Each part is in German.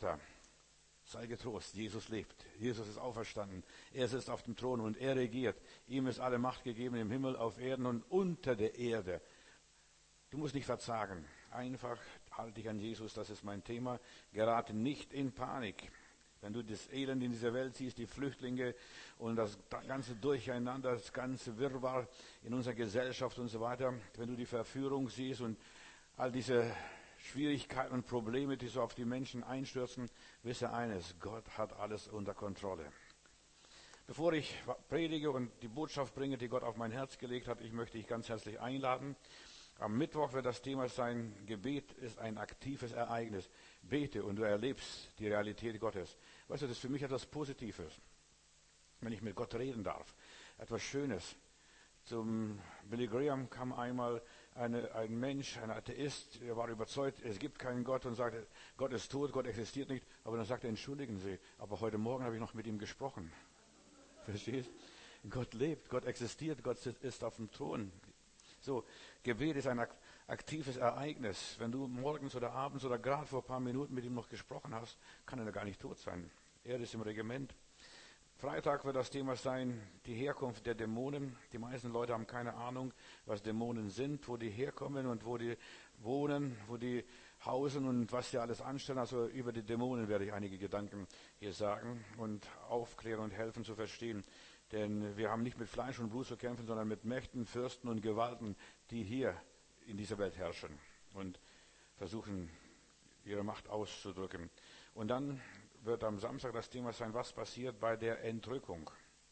Vater, sei getrost, Jesus lebt, Jesus ist auferstanden, er sitzt auf dem Thron und er regiert. Ihm ist alle Macht gegeben im Himmel, auf Erden und unter der Erde. Du musst nicht verzagen, einfach halte dich an Jesus, das ist mein Thema. Gerate nicht in Panik. Wenn du das Elend in dieser Welt siehst, die Flüchtlinge und das ganze Durcheinander, das ganze Wirrwarr in unserer Gesellschaft und so weiter, wenn du die Verführung siehst und all diese Schwierigkeiten und Probleme, die so auf die Menschen einstürzen, wisse eines, Gott hat alles unter Kontrolle. Bevor ich predige und die Botschaft bringe, die Gott auf mein Herz gelegt hat, ich möchte dich ganz herzlich einladen. Am Mittwoch wird das Thema sein, Gebet ist ein aktives Ereignis. Bete und du erlebst die Realität Gottes. Weißt du, das ist für mich etwas Positives, wenn ich mit Gott reden darf. Etwas Schönes. Zum Billy Graham kam einmal ein Mensch, ein Atheist, der war überzeugt, es gibt keinen Gott und sagte, Gott ist tot, Gott existiert nicht. Aber dann sagte er, entschuldigen Sie, aber heute Morgen habe ich noch mit ihm gesprochen. Verstehst? Gott lebt, Gott existiert, Gott ist auf dem Thron. So, Gebet ist ein aktives Ereignis. Wenn du morgens oder abends oder gerade vor ein paar Minuten mit ihm noch gesprochen hast, kann er gar nicht tot sein. Er ist im Regiment. Freitag wird das Thema sein, die Herkunft der Dämonen. Die meisten Leute haben keine Ahnung, was Dämonen sind, wo die herkommen und wo die wohnen, wo die hausen und was sie alles anstellen. Also über die Dämonen werde ich einige Gedanken hier sagen und aufklären und helfen zu verstehen. Denn wir haben nicht mit Fleisch und Blut zu kämpfen, sondern mit Mächten, Fürsten und Gewalten, die hier in dieser Welt herrschen und versuchen, ihre Macht auszudrücken. Und dann wird am Samstag das Thema sein, was passiert bei der Entrückung.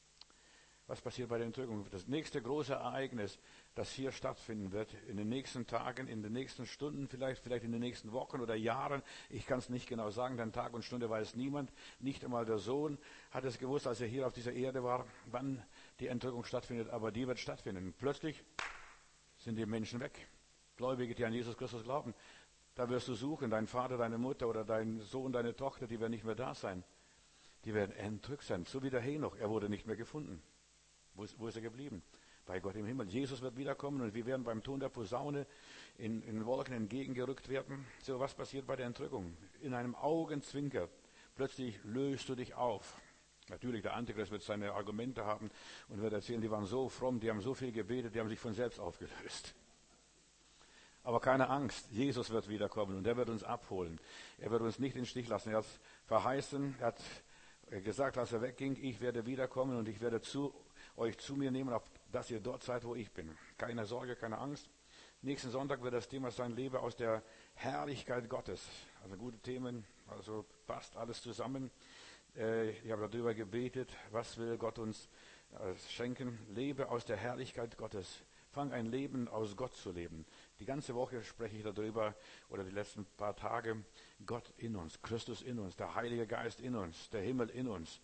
Was passiert bei der Entrückung? Das nächste große Ereignis, das hier stattfinden wird, in den nächsten Tagen, in den nächsten Stunden, vielleicht in den nächsten Wochen oder Jahren. Ich kann es nicht genau sagen, denn Tag und Stunde weiß niemand. Nicht einmal der Sohn hat es gewusst, als er hier auf dieser Erde war, wann die Entrückung stattfindet. Aber die wird stattfinden. Plötzlich sind die Menschen weg. Gläubige, die an Jesus Christus glauben. Da wirst du suchen, dein Vater, deine Mutter oder dein Sohn, deine Tochter, die werden nicht mehr da sein. Die werden entrückt sein. So wie der Henoch, er wurde nicht mehr gefunden. Wo ist er geblieben? Bei Gott im Himmel. Jesus wird wiederkommen und wir werden beim Ton der Posaune in Wolken entgegengerückt werden. So, was passiert bei der Entrückung? In einem Augenzwinker. Plötzlich löst du dich auf. Natürlich, der Antichrist wird seine Argumente haben und wird erzählen, die waren so fromm, die haben so viel gebetet, die haben sich von selbst aufgelöst. Aber keine Angst, Jesus wird wiederkommen und er wird uns abholen. Er wird uns nicht in den Stich lassen. Er hat verheißen, er hat gesagt, als er wegging, ich werde wiederkommen und ich werde euch zu mir nehmen, auf dass ihr dort seid, wo ich bin. Keine Sorge, keine Angst. Nächsten Sonntag wird das Thema sein, lebe aus der Herrlichkeit Gottes. Also gute Themen, also passt alles zusammen. Ich habe darüber gebetet, was will Gott uns schenken? Lebe aus der Herrlichkeit Gottes. Fang ein Leben aus Gott zu leben. Die ganze Woche spreche ich darüber, oder die letzten paar Tage, Gott in uns, Christus in uns, der Heilige Geist in uns, der Himmel in uns,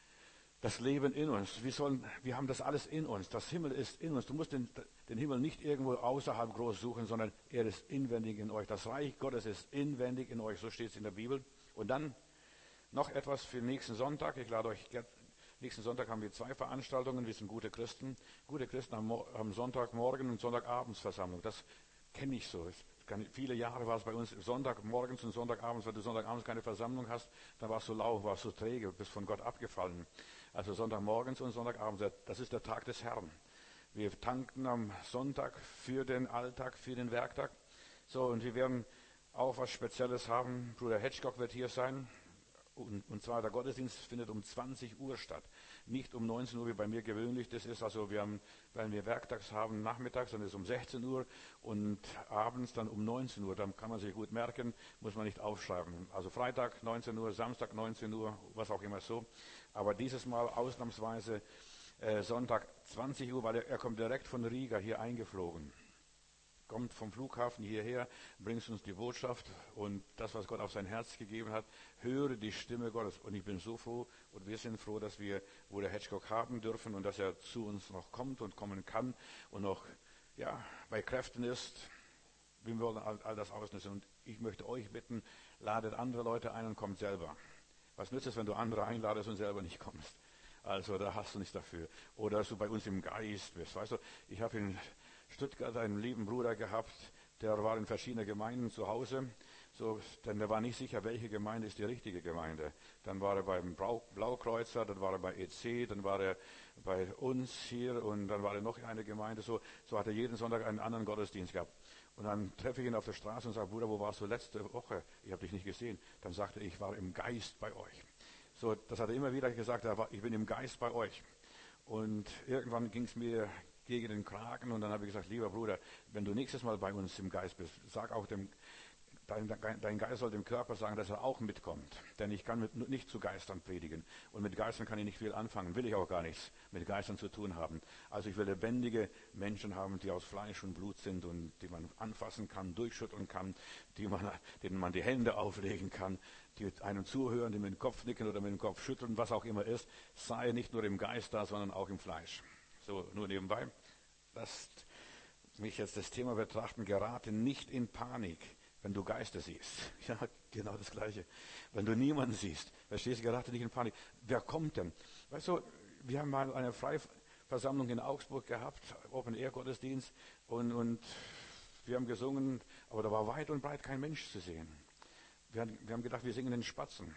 das Leben in uns. Wir haben das alles in uns. Das Himmel ist in uns. Du musst den Himmel nicht irgendwo außerhalb groß suchen, sondern er ist inwendig in euch. Das Reich Gottes ist inwendig in euch. So steht es in der Bibel. Und dann noch etwas für nächsten Sonntag. Ich lade euch nächsten Sonntag haben wir 2 Veranstaltungen. Wir sind gute Christen. Gute Christen haben Sonntagmorgen und Sonntagabendsversammlung. Das kenne ich so. Viele Jahre war es bei uns Sonntagmorgens und Sonntagabends, wenn du Sonntagabends keine Versammlung hast, dann warst du lau, warst du träge, bist von Gott abgefallen. Also Sonntagmorgens und Sonntagabends, das ist der Tag des Herrn. Wir tanken am Sonntag für den Alltag, für den Werktag. So, und wir werden auch was Spezielles haben. Bruder Hedgecock wird hier sein. Und zwar der Gottesdienst findet um 20 Uhr statt. Nicht um 19 Uhr wie bei mir gewöhnlich. Das ist also, weil wir werktags haben, nachmittags, dann ist es um 16 Uhr und abends dann um 19 Uhr. Dann kann man sich gut merken, muss man nicht aufschreiben. Also Freitag 19 Uhr, Samstag 19 Uhr, was auch immer so. Aber dieses Mal ausnahmsweise Sonntag 20 Uhr, weil er kommt direkt von Riga hier eingeflogen. Kommt vom Flughafen hierher, bringst uns die Botschaft und das, was Gott auf sein Herz gegeben hat, höre die Stimme Gottes. Und ich bin so froh und wir sind froh, dass wir Bruder Hedgecock haben dürfen und dass er zu uns noch kommt und kommen kann und noch bei Kräften ist. Wir wollen all das ausnutzen und ich möchte euch bitten, ladet andere Leute ein und kommt selber. Was nützt es, wenn du andere einladest und selber nicht kommst? Also da hast du nichts dafür. Oder dass du bei uns im Geist bist. Weißt du, ich habe in Stuttgart einen lieben Bruder gehabt, der war in verschiedenen Gemeinden zu Hause. So, denn er war nicht sicher, welche Gemeinde ist die richtige Gemeinde. Dann war er beim Blaukreuzer, dann war er bei EC, dann war er bei uns hier und dann war er noch in einer Gemeinde. So hat er jeden Sonntag einen anderen Gottesdienst gehabt. Und dann treffe ich ihn auf der Straße und sage, Bruder, wo warst du letzte Woche? Ich habe dich nicht gesehen. Dann sagte er, ich war im Geist bei euch. So, das hat er immer wieder gesagt, ich bin im Geist bei euch. Und irgendwann ging es mir gegen den Kragen und dann habe ich gesagt, lieber Bruder, wenn du nächstes Mal bei uns im Geist bist, sag auch dein Geist soll dem Körper sagen, dass er auch mitkommt. Denn ich kann nicht zu Geistern predigen. Und mit Geistern kann ich nicht viel anfangen. Will ich auch gar nichts mit Geistern zu tun haben. Also ich will lebendige Menschen haben, die aus Fleisch und Blut sind und die man anfassen kann, durchschütteln kann, denen man die Hände auflegen kann, die einem zuhören, die mit dem Kopf nicken oder mit dem Kopf schütteln, was auch immer ist. Sei nicht nur im Geist da, sondern auch im Fleisch. So, nur nebenbei. Lasst mich jetzt das Thema betrachten. Gerate nicht in Panik, wenn du Geister siehst. Ja, genau das Gleiche. Wenn du niemanden siehst, verstehst du, gerate nicht in Panik. Wer kommt denn? Weißt du, wir haben mal eine Freiversammlung in Augsburg gehabt, Open-Air-Gottesdienst, und wir haben gesungen, aber da war weit und breit kein Mensch zu sehen. Wir haben gedacht, wir singen den Spatzen.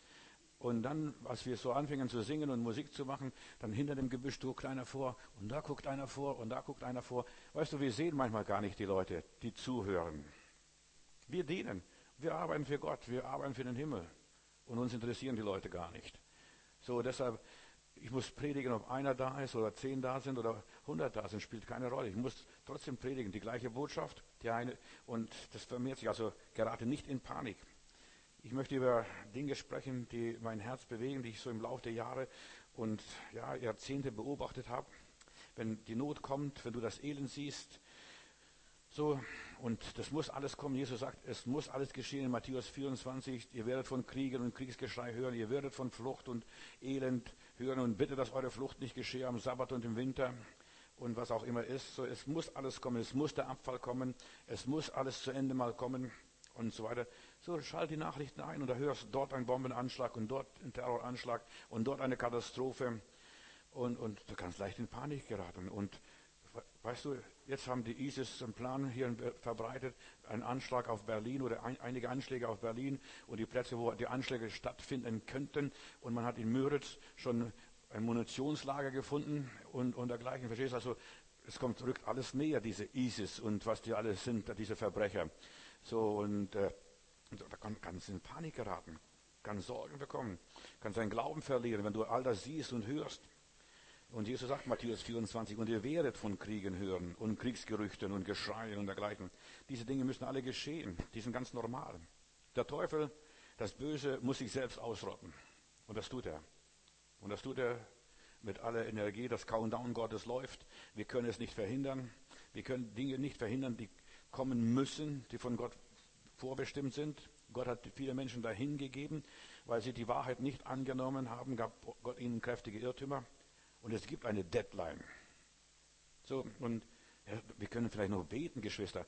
Und dann, als wir so anfingen zu singen und Musik zu machen, dann hinter dem Gebüsch guckt einer vor und da guckt einer vor und da guckt einer vor. Weißt du, wir sehen manchmal gar nicht die Leute, die zuhören. Wir dienen, wir arbeiten für Gott, wir arbeiten für den Himmel und uns interessieren die Leute gar nicht. So, deshalb, ich muss predigen, ob einer da ist oder 10 da sind oder 100 da sind, spielt keine Rolle. Ich muss trotzdem predigen, die gleiche Botschaft, und das vermehrt sich, also gerate nicht in Panik. Ich möchte über Dinge sprechen, die mein Herz bewegen, die ich so im Laufe der Jahre und Jahrzehnte beobachtet habe. Wenn die Not kommt, wenn du das Elend siehst, so, und das muss alles kommen. Jesus sagt, es muss alles geschehen in Matthäus 24. Ihr werdet von Kriegen und Kriegsgeschrei hören, ihr werdet von Flucht und Elend hören und bitte, dass eure Flucht nicht geschehe am Sabbat und im Winter und was auch immer ist. So, es muss alles kommen, es muss der Abfall kommen, es muss alles zu Ende mal kommen. Und so weiter. So, schalt die Nachrichten ein und da hörst du dort einen Bombenanschlag und dort einen Terroranschlag und dort eine Katastrophe und du kannst leicht in Panik geraten. Und weißt du, jetzt haben die ISIS einen Plan hier verbreitet, einen Anschlag auf Berlin oder einige Anschläge auf Berlin und die Plätze, wo die Anschläge stattfinden könnten. Und man hat in Müritz schon ein Munitionslager gefunden und dergleichen. Verstehst du? Also, rückt alles näher, diese ISIS und was die alle sind, diese Verbrecher. So, und da kann es in Panik geraten, kann Sorgen bekommen, kann seinen Glauben verlieren, wenn du all das siehst und hörst. Und Jesus sagt, Matthäus 24, und ihr werdet von Kriegen hören und Kriegsgerüchten und Geschreien und dergleichen. Diese Dinge müssen alle geschehen, die sind ganz normal. Der Teufel, das Böse, muss sich selbst ausrotten. Und das tut er. Und das tut er mit aller Energie. Das Countdown Gottes läuft. Wir können es nicht verhindern. Wir können Dinge nicht verhindern, die kommen müssen, die von Gott vorbestimmt sind. Gott hat viele Menschen dahin gegeben, weil sie die Wahrheit nicht angenommen haben, gab Gott ihnen kräftige Irrtümer. Und es gibt eine Deadline. So, und wir können vielleicht noch beten, Geschwister.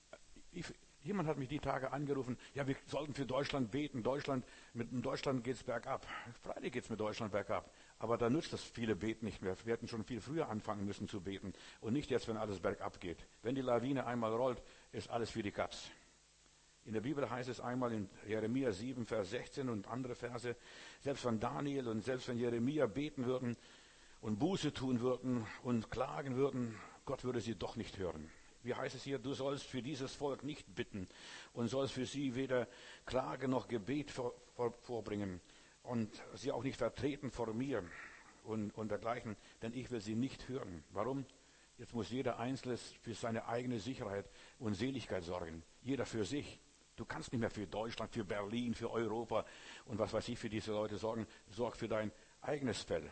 Jemand hat mich die Tage angerufen, ja, wir sollten für Deutschland beten. Mit Deutschland geht's bergab. Freilich geht's mit Deutschland bergab. Aber da nützt das viele Beten nicht mehr. Wir hätten schon viel früher anfangen müssen zu beten. Und nicht jetzt, wenn alles bergab geht. Wenn die Lawine einmal rollt, ist alles für die Katz. In der Bibel heißt es einmal in Jeremia 7, Vers 16 und andere Verse, selbst wenn Daniel und selbst wenn Jeremia beten würden und Buße tun würden und klagen würden, Gott würde sie doch nicht hören. Wie heißt es hier, du sollst für dieses Volk nicht bitten und sollst für sie weder Klage noch Gebet vorbringen und sie auch nicht vertreten vor mir und dergleichen, denn ich will sie nicht hören. Warum? Jetzt muss jeder Einzelne für seine eigene Sicherheit und Seligkeit sorgen. Jeder für sich. Du kannst nicht mehr für Deutschland, für Berlin, für Europa und was weiß ich für diese Leute sorgen. Sorg für dein eigenes Fell.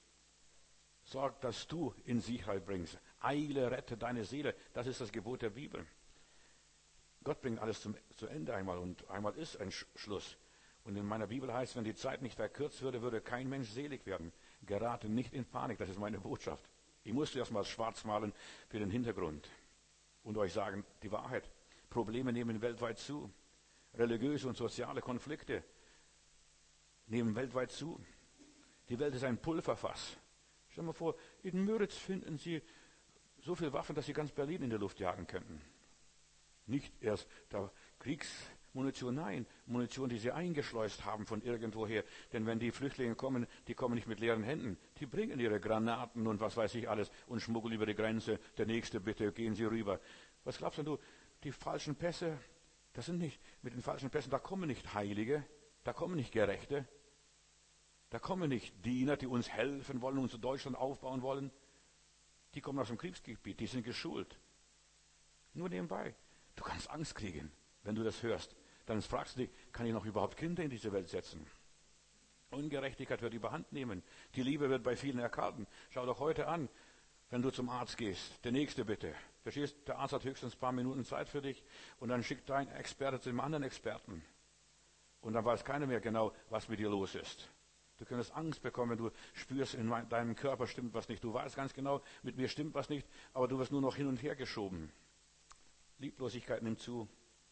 Sorg, dass du in Sicherheit bringst. Eile, rette deine Seele. Das ist das Gebot der Bibel. Gott bringt alles zu Ende einmal und einmal ist ein Schluss. Und in meiner Bibel heißt, wenn die Zeit nicht verkürzt würde, würde kein Mensch selig werden. Gerate nicht in Panik, das ist meine Botschaft. Ich musste erstmal schwarz malen für den Hintergrund und euch sagen, die Wahrheit. Probleme nehmen weltweit zu. Religiöse und soziale Konflikte nehmen weltweit zu. Die Welt ist ein Pulverfass. Stell dir mal vor, in Müritz finden sie so viele Waffen, dass sie ganz Berlin in der Luft jagen könnten. Nicht erst der Munition? Nein, Munition, die sie eingeschleust haben von irgendwoher. Denn wenn die Flüchtlinge kommen, die kommen nicht mit leeren Händen. Die bringen ihre Granaten und was weiß ich alles und schmuggeln über die Grenze. Der Nächste, bitte, gehen Sie rüber. Was glaubst du? Die falschen Pässe, das sind nicht, mit den falschen Pässen, da kommen nicht Heilige, da kommen nicht Gerechte, da kommen nicht Diener, die uns helfen wollen, uns Deutschland aufbauen wollen. Die kommen aus dem Kriegsgebiet, die sind geschult. Nur nebenbei. Du kannst Angst kriegen, wenn du das hörst. Dann fragst du dich, kann ich noch überhaupt Kinder in diese Welt setzen? Ungerechtigkeit wird überhand nehmen. Die Liebe wird bei vielen erkalten. Schau doch heute an, wenn du zum Arzt gehst. Der Nächste bitte. Verstehst, der Arzt hat höchstens ein paar Minuten Zeit für dich und dann schickt dein Experte zu dem anderen Experten. Und dann weiß keiner mehr genau, was mit dir los ist. Du könntest Angst bekommen, du spürst, in deinem Körper stimmt was nicht. Du weißt ganz genau, mit mir stimmt was nicht, aber du wirst nur noch hin und her geschoben. Lieblosigkeit nimmt zu.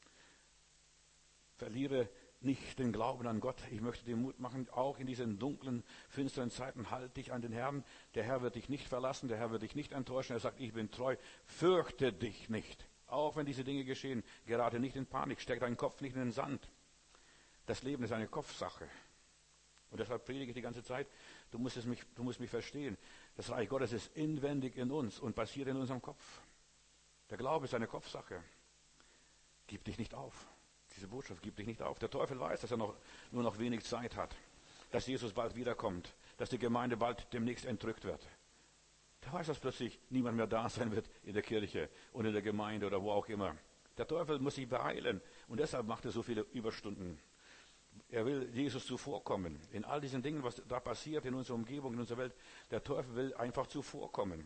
Verliere nicht den Glauben an Gott. Ich möchte dir Mut machen, auch in diesen dunklen, finsteren Zeiten, halt dich an den Herrn. Der Herr wird dich nicht verlassen, der Herr wird dich nicht enttäuschen. Er sagt, ich bin treu. Fürchte dich nicht. Auch wenn diese Dinge geschehen, gerate nicht in Panik, steck deinen Kopf nicht in den Sand. Das Leben ist eine Kopfsache. Und deshalb predige ich die ganze Zeit, du musst mich verstehen. Das Reich Gottes ist inwendig in uns und passiert in unserem Kopf. Der Glaube ist eine Kopfsache. Gib dich nicht auf. Diese Botschaft, gib dich nicht auf. Der Teufel weiß, dass er nur noch wenig Zeit hat. Dass Jesus bald wiederkommt. Dass die Gemeinde bald demnächst entrückt wird. Der weiß, dass plötzlich niemand mehr da sein wird in der Kirche und in der Gemeinde oder wo auch immer. Der Teufel muss sich beeilen. Und deshalb macht er so viele Überstunden. Er will Jesus zuvorkommen. In all diesen Dingen, was da passiert in unserer Umgebung, in unserer Welt, der Teufel will einfach zuvorkommen.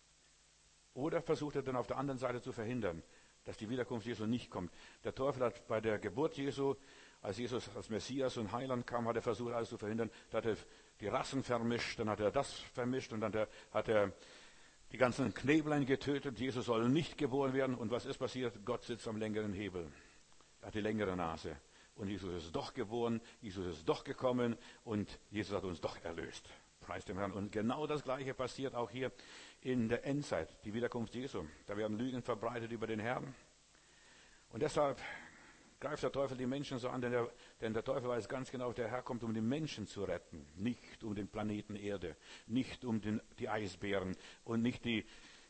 Oder versucht er dann auf der anderen Seite zu verhindern, dass die Wiederkunft Jesu nicht kommt. Der Teufel hat bei der Geburt Jesu, als Jesus als Messias und Heiland kam, hat er versucht, alles zu verhindern. Da hat er die Rassen vermischt, dann hat er das vermischt und dann hat er die ganzen Kneblein getötet. Jesus soll nicht geboren werden. Und was ist passiert? Gott sitzt am längeren Hebel. Er hat die längere Nase. Und Jesus ist doch geboren, Jesus ist doch gekommen und Jesus hat uns doch erlöst. Preis dem Herrn. Und genau das Gleiche passiert auch hier in der Endzeit, die Wiederkunft Jesu. Da werden Lügen verbreitet über den Herrn. Und deshalb greift der Teufel die Menschen so an, denn der Teufel weiß ganz genau, der Herr kommt, um die Menschen zu retten. Nicht um den Planeten Erde, nicht um die Eisbären und nicht die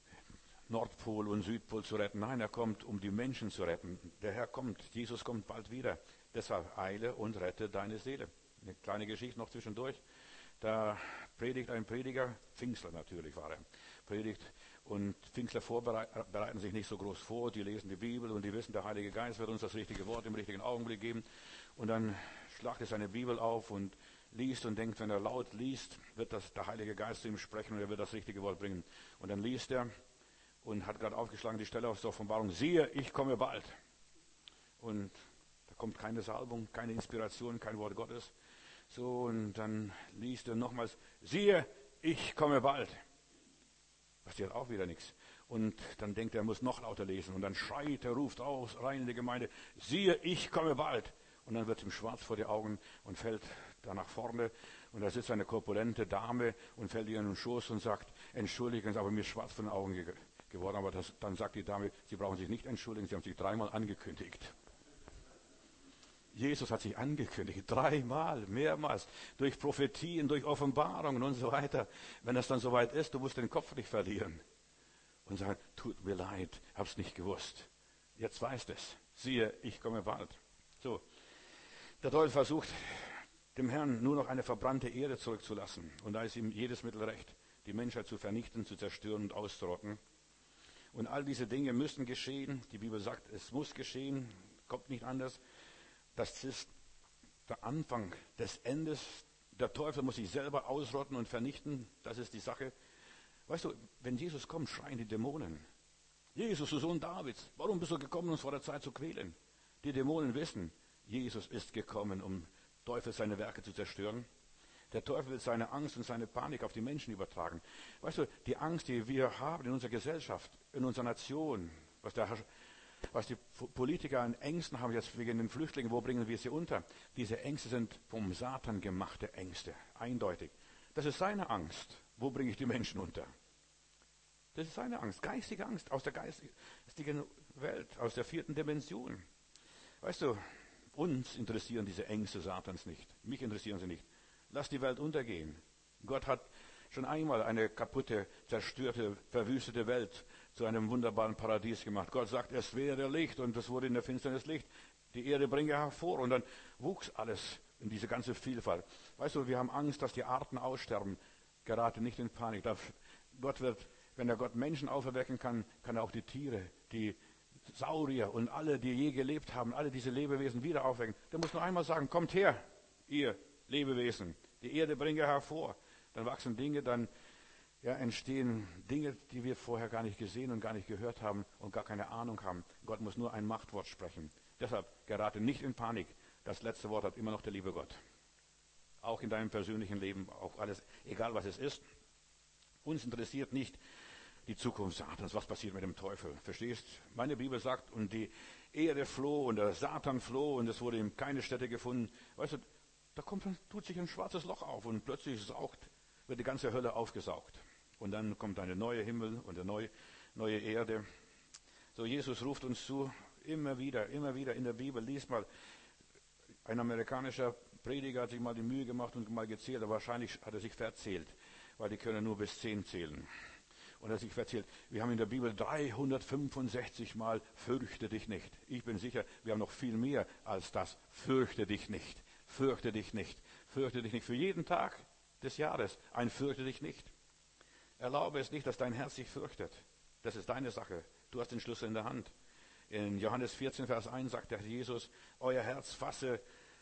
Nordpol und Südpol zu retten. Nein, er kommt, um die Menschen zu retten. Der Herr kommt, Jesus kommt bald wieder. Deshalb eile und rette deine Seele. Eine kleine Geschichte noch zwischendurch. Da predigt ein Prediger, Pfingstler natürlich war er, predigt. Und Pfingstler bereiten sich nicht so groß vor. Die lesen die Bibel und die wissen, der Heilige Geist wird uns das richtige Wort im richtigen Augenblick geben. Und dann schlagt er seine Bibel auf und liest und denkt, wenn er laut liest, wird der Heilige Geist zu ihm sprechen und er wird das richtige Wort bringen. Und dann liest er und hat gerade aufgeschlagen die Stelle aus der Offenbarung, siehe, ich komme bald. Und da kommt keine Salbung, keine Inspiration, kein Wort Gottes. So, und dann liest er nochmals, siehe, ich komme bald. Passiert auch wieder nichts. Und dann denkt er muss noch lauter lesen. Und dann schreit er, ruft aus, rein in die Gemeinde, siehe, ich komme bald. Und dann wird ihm schwarz vor die Augen und fällt da nach vorne. Und da sitzt eine korpulente Dame und fällt ihr in den Schoß und sagt, entschuldigen Sie, aber mir ist schwarz vor den Augen geworden. Aber dann sagt die Dame, Sie brauchen sich nicht entschuldigen, Sie haben sich 3-mal angekündigt. Jesus hat sich angekündigt, 3-mal, mehrmals, durch Prophetien, durch Offenbarungen und so weiter. Wenn das dann soweit ist, du musst den Kopf nicht verlieren und sagen, tut mir leid, hab's nicht gewusst. Jetzt weißt es. Siehe, ich komme bald. So. Der Teufel versucht, dem Herrn nur noch eine verbrannte Erde zurückzulassen. Und da ist ihm jedes Mittel recht, die Menschheit zu vernichten, zu zerstören und auszurotten. Und all diese Dinge müssen geschehen. Die Bibel sagt, es muss geschehen, kommt nicht anders. Das ist der Anfang des Endes. Der Teufel muss sich selber ausrotten und vernichten. Das ist die Sache. Weißt du, wenn Jesus kommt, schreien die Dämonen. Jesus, du Sohn Davids, warum bist du gekommen, uns vor der Zeit zu quälen? Die Dämonen wissen, Jesus ist gekommen, um Teufel seine Werke zu zerstören. Der Teufel will seine Angst und seine Panik auf die Menschen übertragen. Weißt du, die Angst, die wir haben in unserer Gesellschaft, in unserer Nation, was die Politiker an Ängsten haben jetzt wegen den Flüchtlingen, wo bringen wir sie unter? Diese Ängste sind vom Satan gemachte Ängste, eindeutig. Das ist seine Angst. Wo bringe ich die Menschen unter? Das ist seine Angst, geistige Angst aus der geistigen Welt, aus der 4. Dimension. Weißt du, Uns interessieren diese Ängste Satans nicht. Mich interessieren sie nicht. Lass die Welt untergehen. Gott hat schon einmal eine kaputte, zerstörte, verwüstete Welt zu einem wunderbaren Paradies gemacht. Gott sagt, es wäre Licht und es wurde in der Finsternis Licht. Die Erde bringe hervor und dann wuchs alles in diese ganze Vielfalt. Weißt du, wir haben Angst, dass die Arten aussterben. Gerate nicht in Panik. Wenn der Gott Menschen auferwecken kann, kann er auch die Tiere, die Saurier und alle, die je gelebt haben, alle diese Lebewesen wieder aufwecken. Der muss nur einmal sagen, kommt her, ihr Lebewesen. Die Erde bringe hervor. Dann wachsen Dinge, dann entstehen Dinge, die wir vorher gar nicht gesehen und gar nicht gehört haben und gar keine Ahnung haben. Gott muss nur ein Machtwort sprechen. Deshalb gerate nicht in Panik. Das letzte Wort hat immer noch der liebe Gott. Auch in deinem persönlichen Leben, auch alles, egal was es ist. Uns interessiert nicht die Zukunft Satans, was passiert mit dem Teufel. Verstehst? Meine Bibel sagt, und die Erde floh und der Satan floh und es wurde ihm keine Stätte gefunden. Weißt du, tut sich ein schwarzes Loch auf und plötzlich wird die ganze Hölle aufgesaugt. Und dann kommt eine neue Himmel und eine neue Erde. So, Jesus ruft uns zu, immer wieder in der Bibel. Lies mal, ein amerikanischer Prediger hat sich mal die Mühe gemacht und mal gezählt, aber wahrscheinlich hat er sich verzählt, weil die können nur bis 10 zählen. Und er hat sich verzählt, wir haben in der Bibel 365 Mal, fürchte dich nicht. Ich bin sicher, wir haben noch viel mehr als das, fürchte dich nicht, fürchte dich nicht, fürchte dich nicht. Für jeden Tag des Jahres ein fürchte dich nicht. Erlaube es nicht, dass dein Herz sich fürchtet. Das ist deine Sache. Du hast den Schlüssel in der Hand. In Johannes 14, Vers 1 sagt der Herr Jesus, euer Herz fasse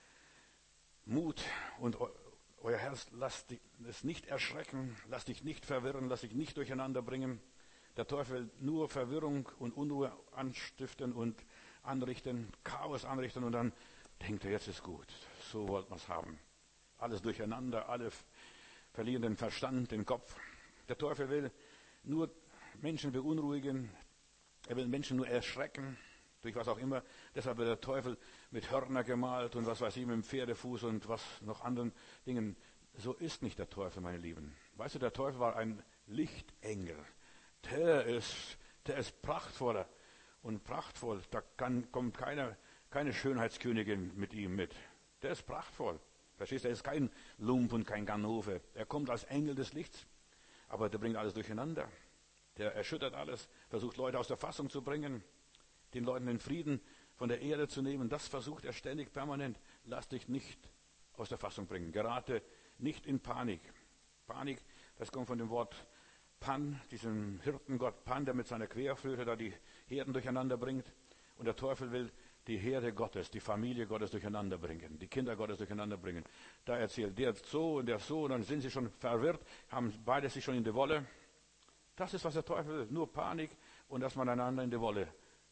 Mut und euer Herz lasst es nicht erschrecken, lasst dich nicht verwirren, lasst dich nicht durcheinander bringen. Der Teufel will nur Verwirrung und Unruhe anstiften und anrichten, Chaos anrichten und dann denkt er, jetzt ist gut. So wollten wir es haben. Alles durcheinander, alle verlieren den Verstand, den Kopf. Der Teufel will nur Menschen beunruhigen, er will Menschen nur erschrecken, durch was auch immer. Deshalb wird der Teufel mit Hörner gemalt und was weiß ich, mit dem Pferdefuß und was noch anderen Dingen. So ist nicht der Teufel, meine Lieben. Weißt du, der Teufel war ein Lichtengel. Der ist prachtvoller und prachtvoll. Da kommt keine Schönheitskönigin mit ihm mit. Der ist prachtvoll. Verstehst du, er ist kein Lump und kein Ganove. Er kommt als Engel des Lichts, aber der bringt alles durcheinander. Der erschüttert alles, versucht Leute aus der Fassung zu bringen, den Leuten den Frieden von der Erde zu nehmen. Das versucht er ständig, permanent. Lass dich nicht aus der Fassung bringen. Gerate nicht in Panik. Panik, das kommt von dem Wort Pan, diesem Hirtengott Pan, der mit seiner Querflöte da die Herden durcheinander bringt. Und der Teufel will die Herde Gottes, die Familie Gottes durcheinander bringen, die Kinder Gottes durcheinander bringen. Da erzählt der so und der so, und dann sind sie schon verwirrt, haben beide sich schon in die Wolle. Das ist, was der Teufel will, nur Panik und dass man einander in die Wolle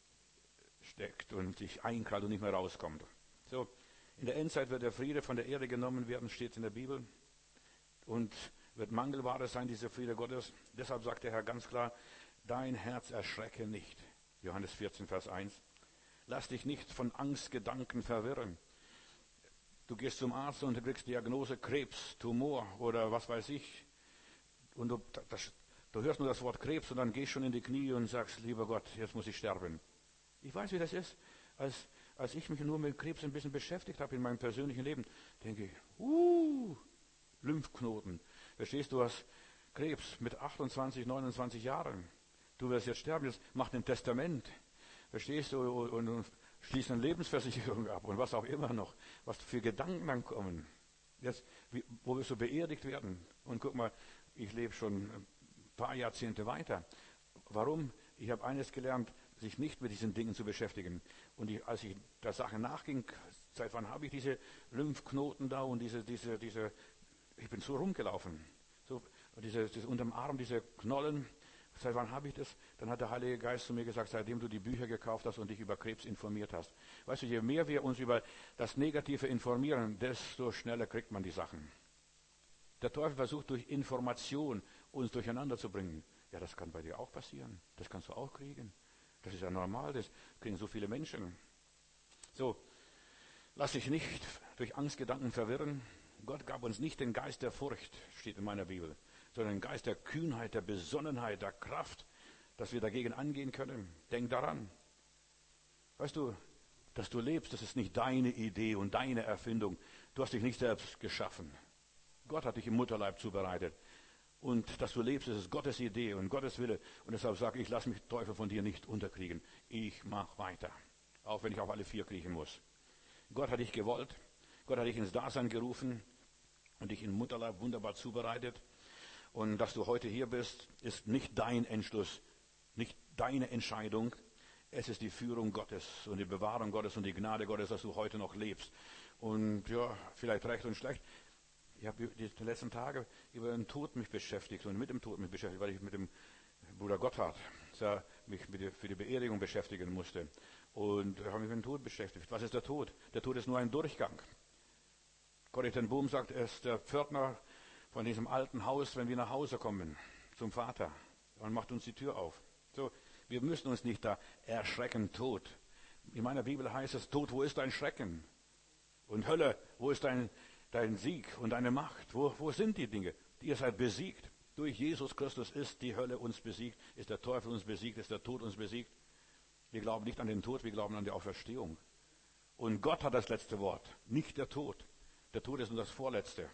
steckt und sich einkrallt und nicht mehr rauskommt. So, in der Endzeit wird der Friede von der Erde genommen werden, steht in der Bibel, und wird Mangelware sein, dieser Friede Gottes. Deshalb sagt der Herr ganz klar, dein Herz erschrecke nicht. Johannes 14, Vers 1. Lass dich nicht von Angstgedanken verwirren. Du gehst zum Arzt und du kriegst Diagnose Krebs, Tumor oder was weiß ich. Und du hörst nur das Wort Krebs und dann gehst schon in die Knie und sagst, lieber Gott, jetzt muss ich sterben. Ich weiß, wie das ist. Als ich mich nur mit Krebs ein bisschen beschäftigt habe in meinem persönlichen Leben, denke ich, Lymphknoten. Verstehst du, hast Krebs mit 28, 29 Jahren. Du wirst jetzt sterben, jetzt mach ein Testament. Verstehst du, und schließ eine Lebensversicherung ab und was auch immer noch. Was für Gedanken dann kommen. Jetzt, wo wirst du beerdigt werden? Und guck mal, ich lebe schon ein paar Jahrzehnte weiter. Warum? Ich habe eines gelernt, sich nicht mit diesen Dingen zu beschäftigen. Und als ich der Sache nachging, seit wann habe ich diese Lymphknoten da und diese ich bin so rumgelaufen. So, diese unterm Arm, diese Knollen, seit wann habe ich das? Dann hat der Heilige Geist zu mir gesagt, seitdem du die Bücher gekauft hast und dich über Krebs informiert hast. Weißt du, je mehr wir uns über das Negative informieren, desto schneller kriegt man die Sachen. Der Teufel versucht durch Information uns durcheinander zu bringen. Ja, das kann bei dir auch passieren. Das kannst du auch kriegen. Das ist ja normal, das kriegen so viele Menschen. So, lass dich nicht durch Angstgedanken verwirren. Gott gab uns nicht den Geist der Furcht, steht in meiner Bibel, sondern den Geist der Kühnheit, der Besonnenheit, der Kraft, dass wir dagegen angehen können. Denk daran. Weißt du, Dass du lebst, das ist nicht deine Idee und deine Erfindung. Du hast dich nicht selbst geschaffen. Gott hat dich im Mutterleib zubereitet. Und dass du lebst, das ist Gottes Idee und Gottes Wille. Und deshalb sage ich, lass mich Teufel von dir nicht unterkriegen. Ich mache weiter. Auch wenn ich auf alle vier kriechen muss. Gott hat dich gewollt. Gott hat dich ins Dasein gerufen und dich im Mutterleib wunderbar zubereitet. Und dass du heute hier bist, ist nicht dein Entschluss, nicht deine Entscheidung. Es ist die Führung Gottes und die Bewahrung Gottes und die Gnade Gottes, dass du heute noch lebst. Und ja, vielleicht recht und schlecht. Ich habe die letzten Tage über den Tod mich beschäftigt und mit dem Tod mich beschäftigt, weil ich mit dem Bruder Gotthard mich für die Beerdigung beschäftigen musste. Und habe mich mit dem Tod beschäftigt. Was ist der Tod? Der Tod ist nur ein Durchgang. Corrie ten Boom sagt, er ist der Pförtner von diesem alten Haus, wenn wir nach Hause kommen, zum Vater. Und macht uns die Tür auf. So, wir müssen uns nicht da erschrecken, Tod. In meiner Bibel heißt es, Tod, wo ist dein Schrecken? Und Hölle, wo ist dein Sieg und deine Macht? Wo sind die Dinge? Ihr seid besiegt. Durch Jesus Christus ist die Hölle uns besiegt, ist der Teufel uns besiegt, ist der Tod uns besiegt. Wir glauben nicht an den Tod, wir glauben an die Auferstehung. Und Gott hat das letzte Wort, nicht der Tod. Der Tod ist nur das Vorletzte.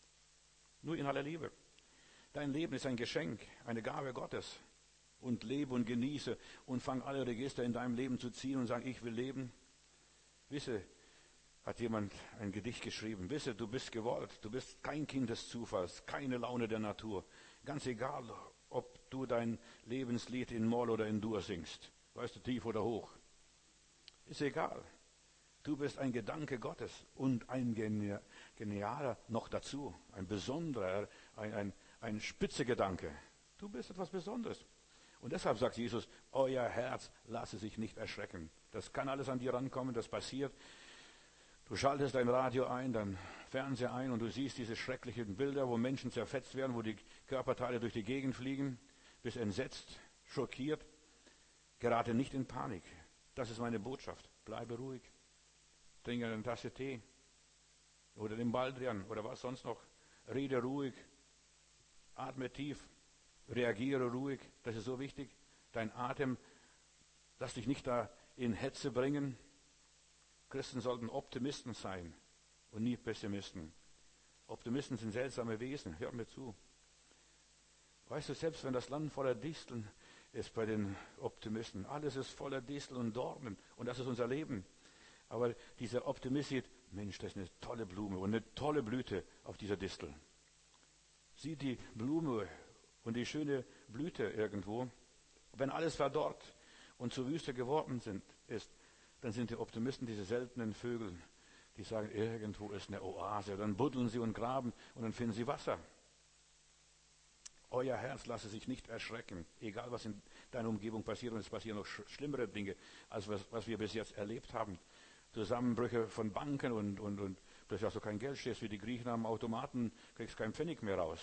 Nur in aller Liebe. Dein Leben ist ein Geschenk, eine Gabe Gottes. Und lebe und genieße und fang alle Register in deinem Leben zu ziehen und sagen, ich will leben. Wisse, hat jemand ein Gedicht geschrieben, wisse, du bist gewollt, du bist kein Kind des Zufalls, keine Laune der Natur. Ganz egal, ob du dein Lebenslied in Moll oder in Dur singst, weißt du, tief oder hoch. Ist egal. Du bist ein Gedanke Gottes und ein genialer noch dazu, ein besonderer, ein spitzer Gedanke. Du bist etwas Besonderes. Und deshalb sagt Jesus, euer Herz lasse sich nicht erschrecken. Das kann alles an dir rankommen, das passiert. Du schaltest dein Radio ein, dein Fernseher ein und du siehst diese schrecklichen Bilder, wo Menschen zerfetzt werden, wo die Körperteile durch die Gegend fliegen, bist entsetzt, schockiert. Gerate nicht in Panik. Das ist meine Botschaft. Bleibe ruhig. Trinke eine Tasse Tee oder den Baldrian oder was sonst noch. Rede ruhig. Atme tief. Reagiere ruhig, das ist so wichtig. Dein Atem, lass dich nicht da in Hetze bringen. Christen sollten Optimisten sein und nie Pessimisten. Optimisten sind seltsame Wesen, hört mir zu. Weißt du, selbst wenn das Land voller Disteln ist bei den Optimisten, alles ist voller Disteln und Dornen und das ist unser Leben. Aber dieser Optimist sieht, Mensch, das ist eine tolle Blume und eine tolle Blüte auf dieser Distel. Sieht die Blume und die schöne Blüte irgendwo. Wenn alles verdorrt und zur Wüste geworden ist, dann sind die Optimisten diese seltenen Vögel, die sagen, irgendwo ist eine Oase. Dann buddeln sie und graben und dann finden sie Wasser. Euer Herz lasse sich nicht erschrecken, egal was in deiner Umgebung passiert. Und es passieren noch schlimmere Dinge, als was wir bis jetzt erlebt haben. Zusammenbrüche von Banken und plötzlich hast du kein Geld, stehst wie die Griechen am Automaten, kriegst keinen Pfennig mehr raus.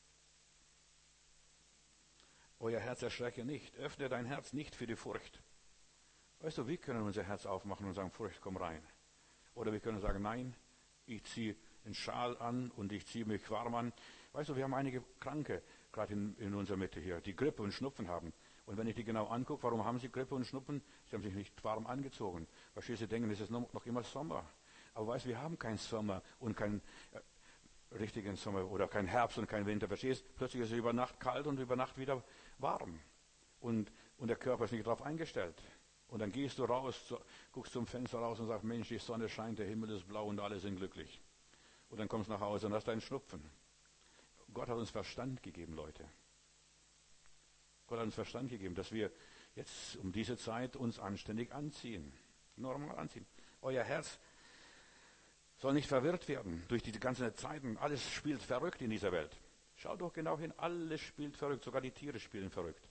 Euer Herz erschrecke nicht. Öffne dein Herz nicht für die Furcht. Weißt du, wir können unser Herz aufmachen und sagen, Furcht, komm rein. Oder wir können sagen, nein, ich ziehe einen Schal an und ich ziehe mich warm an. Weißt du, wir haben einige Kranke, gerade in unserer Mitte hier, die Grippe und Schnupfen haben. Und wenn ich die genau angucke, warum haben sie Grippe und Schnupfen? Sie haben sich nicht warm angezogen. Weil sie denken, es ist noch immer Sommer. Aber weißt du, wir haben keinen Sommer und keinen richtigen Sommer oder kein Herbst und kein Winter, verstehst? Plötzlich ist es über Nacht kalt und über Nacht wieder warm. Und der Körper ist nicht darauf eingestellt. Und dann gehst du raus, guckst zum Fenster raus und sagst, Mensch, die Sonne scheint, der Himmel ist blau und alle sind glücklich. Und dann kommst du nach Hause und hast einen Schnupfen. Gott hat uns Verstand gegeben, Leute. Gott hat uns Verstand gegeben, dass wir jetzt um diese Zeit uns anständig anziehen. Normal anziehen. Euer Herz soll nicht verwirrt werden durch diese ganzen Zeiten. Alles spielt verrückt in dieser Welt. Schau doch genau hin, alles spielt verrückt, sogar die Tiere spielen verrückt.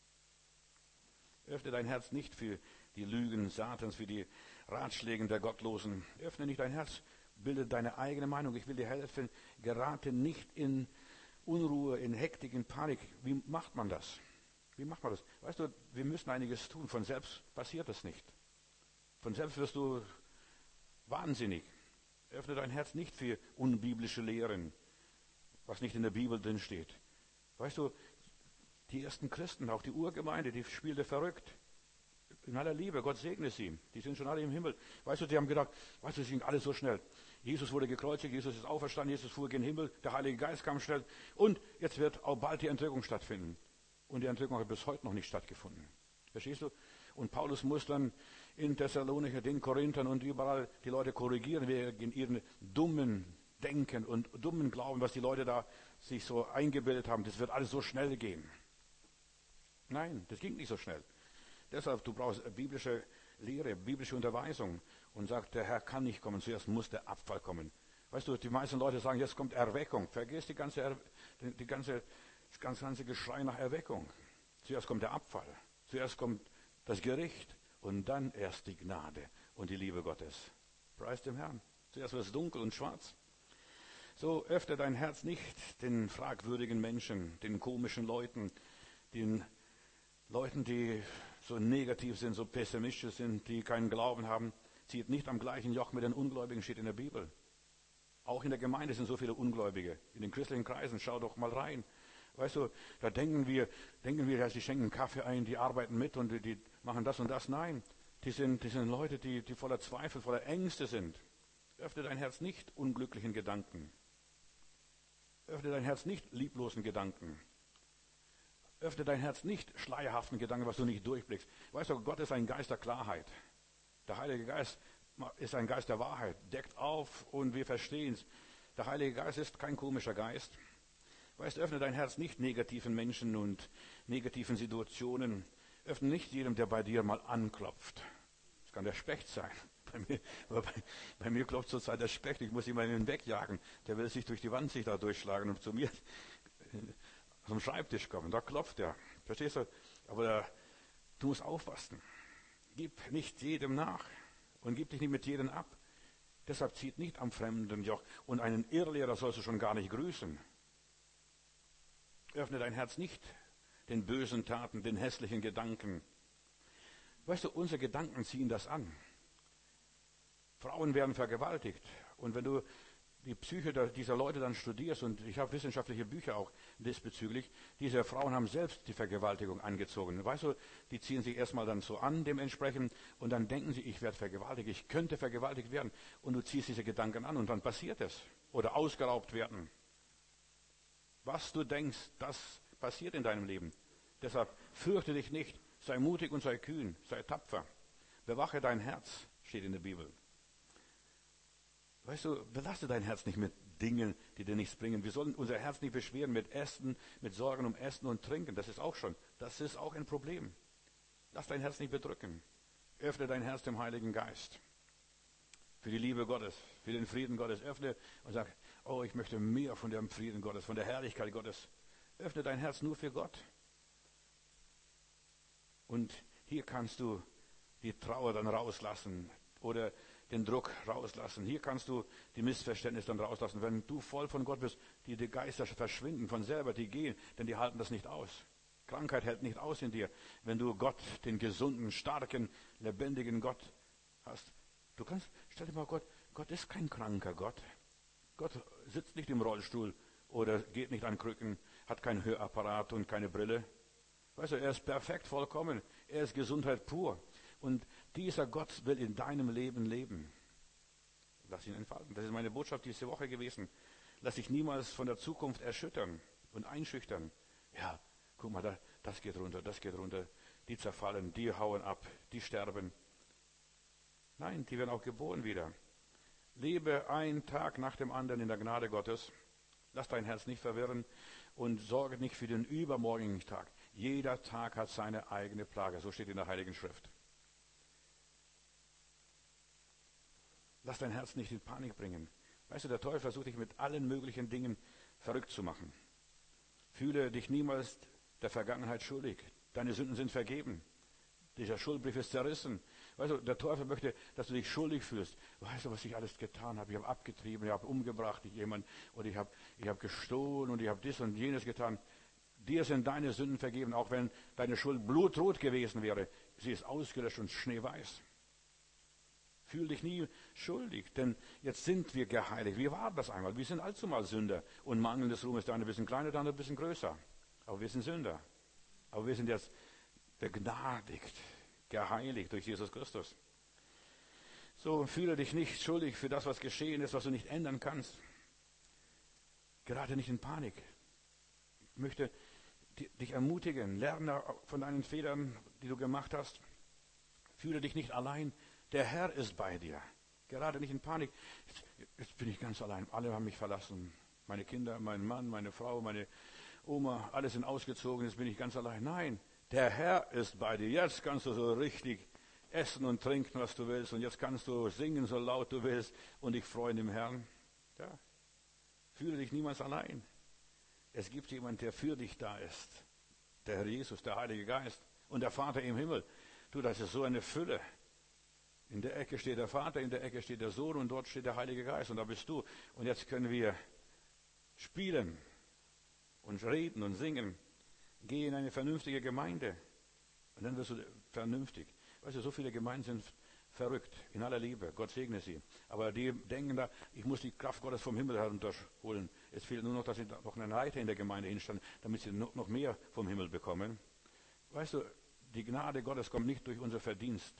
Öffne dein Herz nicht für die Lügen Satans, für die Ratschläge der Gottlosen. Öffne nicht dein Herz, bilde deine eigene Meinung. Ich will dir helfen, gerate nicht in Unruhe, in Hektik, in Panik. Wie macht man das? Wie macht man das? Weißt du, wir müssen einiges tun. Von selbst passiert das nicht. Von selbst wirst du wahnsinnig. Öffne dein Herz nicht für unbiblische Lehren, was nicht in der Bibel drin steht. Weißt du, die ersten Christen, auch die Urgemeinde, die spielte verrückt. In aller Liebe, Gott segne sie. Die sind schon alle im Himmel. Weißt du, die haben gedacht, weißt du, sie sind alle so schnell. Jesus wurde gekreuzigt, Jesus ist auferstanden, Jesus fuhr gen Himmel, der Heilige Geist kam schnell. Und jetzt wird auch bald die Entrückung stattfinden. Und die Entrückung hat bis heute noch nicht stattgefunden. Verstehst du? Und Paulus muss dann in Thessalonich, den Korinthern und überall die Leute korrigieren wegen ihren dummen Denken und dummen Glauben, was die Leute da sich so eingebildet haben. Das wird alles so schnell gehen. Nein, das ging nicht so schnell. Deshalb, du brauchst biblische Lehre, biblische Unterweisung. Und sagt, der Herr kann nicht kommen, zuerst muss der Abfall kommen. Weißt du, die meisten Leute sagen, jetzt kommt Erweckung. Vergiss das ganze Geschrei nach Erweckung. Zuerst kommt der Abfall. Zuerst kommt das Gericht. Und dann erst die Gnade und die Liebe Gottes. Preis dem Herrn. Zuerst wird es dunkel und schwarz. So öffne dein Herz nicht den fragwürdigen Menschen, den komischen Leuten, den Leuten, die so negativ sind, so pessimistisch sind, die keinen Glauben haben. Zieht nicht am gleichen Joch mit den Ungläubigen, steht in der Bibel. Auch in der Gemeinde sind so viele Ungläubige. In den christlichen Kreisen, schau doch mal rein. Weißt du, da denken wir, sie schenken Kaffee ein, die arbeiten mit und die machen das und das. Nein, die sind Leute, die voller Zweifel, voller Ängste sind. Öffne dein Herz nicht unglücklichen Gedanken. Öffne dein Herz nicht lieblosen Gedanken. Öffne dein Herz nicht schleierhaften Gedanken, was du nicht durchblickst. Weißt du, Gott ist ein Geist der Klarheit. Der Heilige Geist ist ein Geist der Wahrheit, deckt auf und wir verstehen es. Der Heilige Geist ist kein komischer Geist. Weißt du, öffne dein Herz nicht negativen Menschen und negativen Situationen. Öffne nicht jedem, der bei dir mal anklopft. Das kann der Specht sein. Bei mir klopft zurzeit der Specht, ich muss ihn mal wegjagen. Der will sich durch die Wand da durchschlagen und zu mir zum Schreibtisch kommen. Da klopft er. Verstehst du? Aber du musst aufpassen. Gib nicht jedem nach und gib dich nicht mit jedem ab. Deshalb zieht nicht am fremden Joch. Und einen Irrlehrer sollst du schon gar nicht grüßen. Öffne dein Herz nicht den bösen Taten, den hässlichen Gedanken. Weißt du, unsere Gedanken ziehen das an. Frauen werden vergewaltigt. Und wenn du die Psyche dieser Leute dann studierst, und ich habe wissenschaftliche Bücher auch diesbezüglich, diese Frauen haben selbst die Vergewaltigung angezogen. Weißt du, die ziehen sich erstmal dann so an dementsprechend und dann denken sie, ich werde vergewaltigt, ich könnte vergewaltigt werden. Und du ziehst diese Gedanken an und dann passiert es. Oder ausgeraubt werden. Was du denkst, das passiert in deinem Leben. Deshalb fürchte dich nicht, sei mutig und sei kühn, sei tapfer. Bewache dein Herz, steht in der Bibel. Weißt du, belaste dein Herz nicht mit Dingen, die dir nichts bringen. Wir sollen unser Herz nicht beschweren mit Essen, mit Sorgen um Essen und Trinken. Das ist auch ein Problem. Lass dein Herz nicht bedrücken. Öffne dein Herz dem Heiligen Geist. Für die Liebe Gottes, für den Frieden Gottes. Öffne und sag, oh, ich möchte mehr von dem Frieden Gottes, von der Herrlichkeit Gottes. Öffne dein Herz nur für Gott. Und hier kannst du die Trauer dann rauslassen oder den Druck rauslassen. Hier kannst du die Missverständnisse dann rauslassen. Wenn du voll von Gott bist, die Geister verschwinden von selber, die gehen, denn die halten das nicht aus. Krankheit hält nicht aus in dir, wenn du Gott, den gesunden, starken, lebendigen Gott hast. Stell dir mal, Gott ist kein kranker Gott. Gott sitzt nicht im Rollstuhl oder geht nicht an Krücken, hat keinen Hörapparat und keine Brille. Weißt du, er ist perfekt, vollkommen. Er ist Gesundheit pur. Und dieser Gott will in deinem Leben leben. Lass ihn entfalten. Das ist meine Botschaft diese Woche gewesen. Lass dich niemals von der Zukunft erschüttern und einschüchtern. Ja, guck mal, das geht runter, das geht runter. Die zerfallen, die hauen ab, die sterben. Nein, die werden auch geboren wieder. Lebe einen Tag nach dem anderen in der Gnade Gottes. Lass dein Herz nicht verwirren und sorge nicht für den übermorgigen Tag. Jeder Tag hat seine eigene Plage. So steht in der Heiligen Schrift. Lass dein Herz nicht in Panik bringen. Weißt du, der Teufel versucht dich mit allen möglichen Dingen verrückt zu machen. Fühle dich niemals der Vergangenheit schuldig. Deine Sünden sind vergeben. Dieser Schuldbrief ist zerrissen. Weißt du, der Teufel möchte, dass du dich schuldig fühlst. Weißt du, was ich alles getan habe? Ich habe abgetrieben, ich habe umgebracht jemanden oder ich habe gestohlen und ich habe dies und jenes getan. Dir sind deine Sünden vergeben, auch wenn deine Schuld blutrot gewesen wäre. Sie ist ausgelöscht und schneeweiß. Fühl dich nie schuldig, denn jetzt sind wir geheiligt. Wir waren das einmal. Wir sind allzumal Sünder. Und mangelndes Ruhm ist der eine ein bisschen kleiner, der andere ein bisschen größer. Aber wir sind Sünder. Aber wir sind jetzt begnadigt, geheiligt durch Jesus Christus. So, fühle dich nicht schuldig für das, was geschehen ist, was du nicht ändern kannst. Gerade nicht in Panik. Ich möchte dich ermutigen, lerne von deinen Fehlern, die du gemacht hast. Fühle dich nicht allein. Der Herr ist bei dir. Gerade nicht in Panik. Jetzt bin ich ganz allein. Alle haben mich verlassen. Meine Kinder, mein Mann, meine Frau, meine Oma, alle sind ausgezogen. Jetzt bin ich ganz allein. Nein, der Herr ist bei dir. Jetzt kannst du so richtig essen und trinken, was du willst. Und jetzt kannst du singen, so laut du willst. Und dich freuen im Herrn. Ja. Fühle dich niemals allein. Es gibt jemanden, der für dich da ist. Der Herr Jesus, der Heilige Geist und der Vater im Himmel. Du, das ist so eine Fülle. In der Ecke steht der Vater, in der Ecke steht der Sohn und dort steht der Heilige Geist und da bist du. Und jetzt können wir spielen und reden und singen. Geh in eine vernünftige Gemeinde und dann wirst du vernünftig. Weißt du, so viele Gemeinden sind verrückt, in aller Liebe. Gott segne sie. Aber die denken da, ich muss die Kraft Gottes vom Himmel herunterholen. Es fehlt nur noch, dass sie noch einen Reiter in der Gemeinde hinstellen, damit sie noch mehr vom Himmel bekommen. Weißt du, die Gnade Gottes kommt nicht durch unser Verdienst.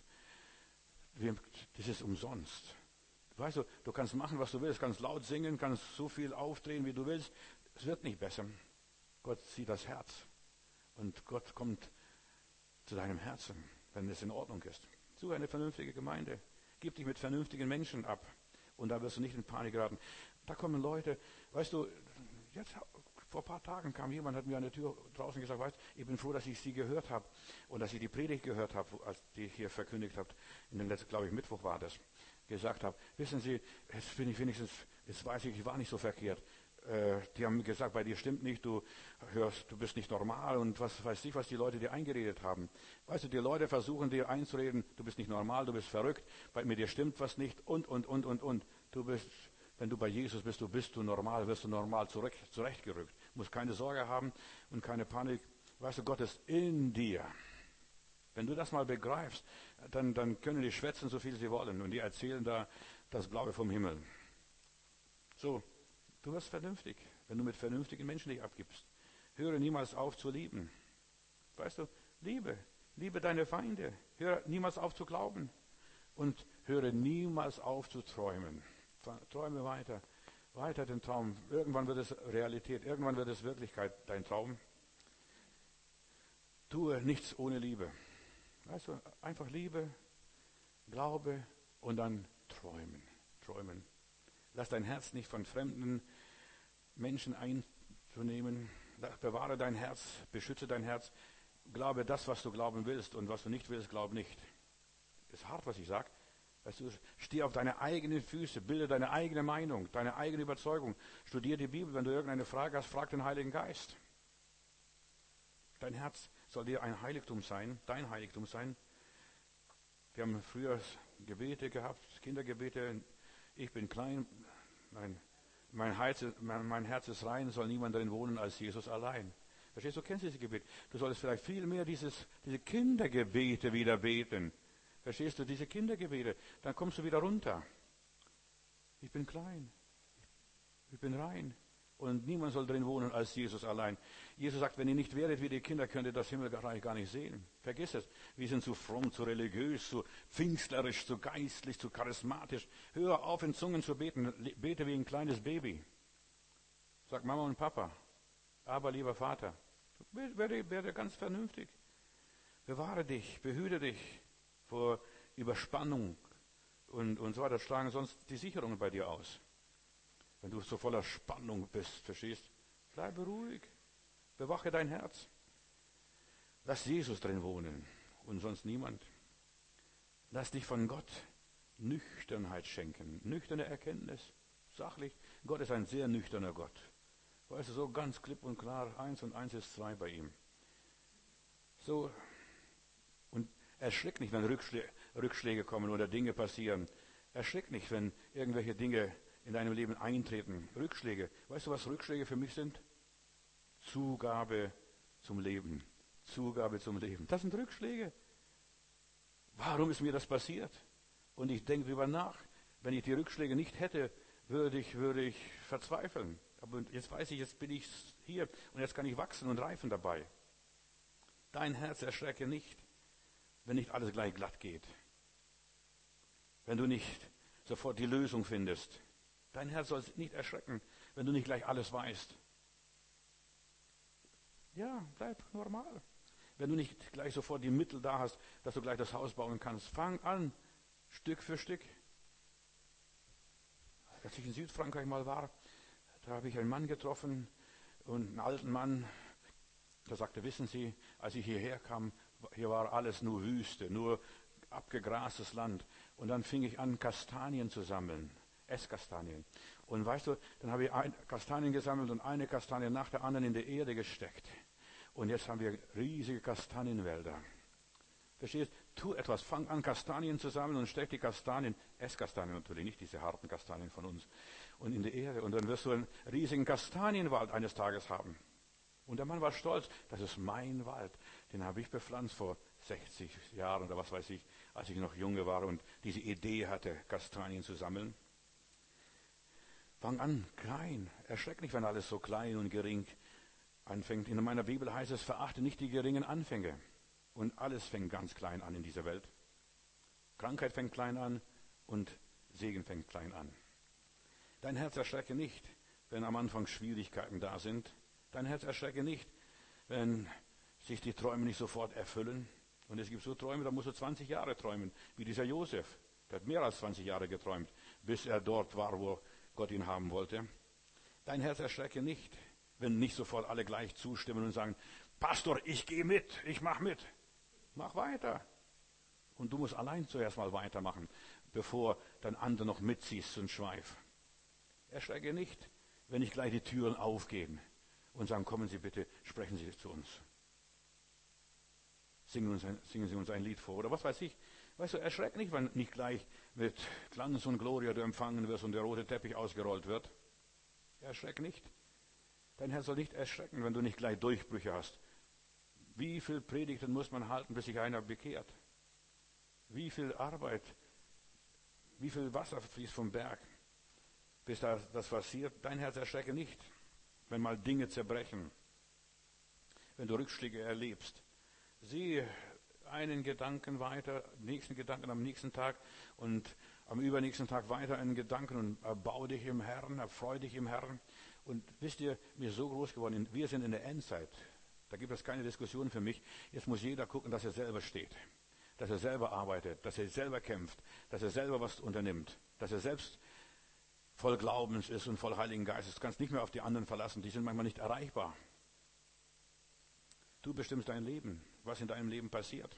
Das ist umsonst. Weißt du, du kannst machen, was du willst, kannst laut singen, kannst so viel aufdrehen, wie du willst. Es wird nicht besser. Gott sieht das Herz. Und Gott kommt zu deinem Herzen, wenn es in Ordnung ist. Suche eine vernünftige Gemeinde. Gib dich mit vernünftigen Menschen ab. Und da wirst du nicht in Panik geraten. Da kommen Leute, weißt du, jetzt vor ein paar Tagen kam jemand, hat mir an der Tür draußen gesagt, weißt, ich bin froh, dass ich Sie gehört habe und dass ich die Predigt gehört habe, als die hier verkündigt habt. In den letzten, glaube ich, Mittwoch war das. Gesagt habe, wissen Sie, jetzt bin ich wenigstens, jetzt weiß ich war nicht so verkehrt. Die haben gesagt, bei dir stimmt nicht, du bist nicht normal und was weiß ich, was die Leute dir eingeredet haben. Weißt du, die Leute versuchen dir einzureden, du bist nicht normal, du bist verrückt, mit dir stimmt was nicht und. Du bist, wenn du bei Jesus bist du normal, wirst du normal zurechtgerückt. Du musst keine Sorge haben und keine Panik. Weißt du, Gott ist in dir. Wenn du das mal begreifst, dann können die schwätzen, so viel sie wollen und die erzählen da das Blaue vom Himmel. So. Du wirst vernünftig, wenn du mit vernünftigen Menschen dich abgibst. Höre niemals auf zu lieben. Weißt du, liebe deine Feinde. Höre niemals auf zu glauben. Und höre niemals auf zu träumen. Träume weiter den Traum. Irgendwann wird es Realität, irgendwann wird es Wirklichkeit, dein Traum. Tue nichts ohne Liebe. Weißt du, einfach Liebe, Glaube und dann träumen. Lass dein Herz nicht von fremden Menschen einzunehmen. Bewahre dein Herz, beschütze dein Herz. Glaube das, was du glauben willst und was du nicht willst, glaub nicht. Ist hart, was ich sage. Weißt du, steh auf deine eigenen Füße, bilde deine eigene Meinung, deine eigene Überzeugung. Studier die Bibel, wenn du irgendeine Frage hast, frag den Heiligen Geist. Dein Herz soll dir ein Heiligtum sein, dein Heiligtum sein. Wir haben früher Gebete gehabt, Kindergebete. Ich bin klein, mein Herz ist rein, soll niemand darin wohnen als Jesus allein. Verstehst du, du kennst dieses Gebet. Du solltest vielleicht viel mehr diese Kindergebete wieder beten. Verstehst du, diese Kindergebete, dann kommst du wieder runter. Ich bin klein, ich bin rein und niemand soll drin wohnen als Jesus allein. Jesus sagt, wenn ihr nicht wäret wie die Kinder, könnt ihr das Himmelreich gar nicht sehen. Vergiss es. Wir sind zu fromm, zu religiös, zu pfingstlerisch, zu geistlich, zu charismatisch. Hör auf, in Zungen zu beten. Bete wie ein kleines Baby. Sag Mama und Papa. Aber lieber Vater, werde ganz vernünftig. Bewahre dich, behüte dich vor Überspannung und so weiter. Schlagen sonst die Sicherungen bei dir aus. Wenn du so voller Spannung bist, verstehst? Bleibe ruhig. Bewache dein Herz. Lass Jesus drin wohnen und sonst niemand. Lass dich von Gott Nüchternheit schenken. Nüchterne Erkenntnis. Sachlich. Gott ist ein sehr nüchterner Gott. Weißt du, so ganz klipp und klar. 1 und 1 ist 2 bei ihm. So. Und erschrick nicht, wenn Rückschläge kommen oder Dinge passieren. Erschrick nicht, wenn irgendwelche Dinge in deinem Leben eintreten. Rückschläge. Weißt du, was Rückschläge für mich sind? Zugabe zum Leben. Zugabe zum Leben. Das sind Rückschläge. Warum ist mir das passiert? Und ich denke darüber nach. Wenn ich die Rückschläge nicht hätte, würde ich verzweifeln. Aber jetzt weiß ich, jetzt bin ich hier und jetzt kann ich wachsen und reifen dabei. Dein Herz erschrecke nicht. wenn nicht alles gleich glatt geht. Wenn du nicht sofort die Lösung findest. Dein Herz soll nicht erschrecken, wenn du nicht gleich alles weißt. Ja, bleib normal. Wenn du nicht gleich sofort die Mittel da hast, dass du gleich das Haus bauen kannst, fang an, Stück für Stück. Als ich in Südfrankreich mal war, da habe ich einen Mann getroffen und einen alten Mann, der sagte, wissen Sie, als ich hierher kam, hier war alles nur Wüste, nur abgegrastes Land. Und dann fing ich an, Kastanien zu sammeln, Esskastanien. Und weißt du, dann habe ich Kastanien gesammelt und eine Kastanie nach der anderen in die Erde gesteckt. Und jetzt haben wir riesige Kastanienwälder. Verstehst? Tu etwas, fang an, Kastanien zu sammeln und steck die Kastanien, Esskastanien natürlich, nicht diese harten Kastanien von uns, und in die Erde. Und dann wirst du einen riesigen Kastanienwald eines Tages haben. Und der Mann war stolz, das ist mein Wald. Den habe ich bepflanzt vor 60 Jahren oder was weiß ich, als ich noch Junge war und diese Idee hatte, Kastanien zu sammeln. Fang an, klein. Erschreck nicht, wenn alles so klein und gering anfängt. In meiner Bibel heißt es, verachte nicht die geringen Anfänge. Und alles fängt ganz klein an in dieser Welt. Krankheit fängt klein an und Segen fängt klein an. Dein Herz erschrecke nicht, wenn am Anfang Schwierigkeiten da sind. Dein Herz erschrecke nicht, wenn sich die Träume nicht sofort erfüllen. Und es gibt so Träume, da musst du 20 Jahre träumen, wie dieser Josef. Der hat mehr als 20 Jahre geträumt, bis er dort war, wo Gott ihn haben wollte. Dein Herz erschrecke nicht, wenn nicht sofort alle gleich zustimmen und sagen, Pastor, ich gehe mit, ich mache mit. Mach weiter. Und du musst allein zuerst mal weitermachen, bevor dann andere noch mitziehst und schweif. Erschrecke nicht, wenn nicht gleich die Türen aufgehen und sagen, kommen Sie bitte, sprechen Sie zu uns. Singen Sie uns ein Lied vor oder was weiß ich. Weißt du, erschreck nicht, wenn nicht gleich mit Glanz und Gloria du empfangen wirst und der rote Teppich ausgerollt wird. Erschreck nicht. Dein Herz soll nicht erschrecken, wenn du nicht gleich Durchbrüche hast. Wie viel Predigten muss man halten, bis sich einer bekehrt? Wie viel Arbeit, wie viel Wasser fließt vom Berg, bis das passiert? Dein Herz erschrecke nicht, wenn mal Dinge zerbrechen, wenn du Rückschläge erlebst. Sieh einen Gedanken weiter, nächsten Gedanken am nächsten Tag und am übernächsten Tag weiter einen Gedanken und erbau dich im Herrn, erfreu dich im Herrn. Und wisst ihr, mir ist so groß geworden, wir sind in der Endzeit. Da gibt es keine Diskussion für mich. Jetzt muss jeder gucken, dass er selber steht, dass er selber arbeitet, dass er selber kämpft, dass er selber was unternimmt, dass er selbst voll Glaubens ist und voll Heiligen Geistes. Du kannst nicht mehr auf die anderen verlassen, die sind manchmal nicht erreichbar. Du bestimmst dein Leben, was in deinem Leben passiert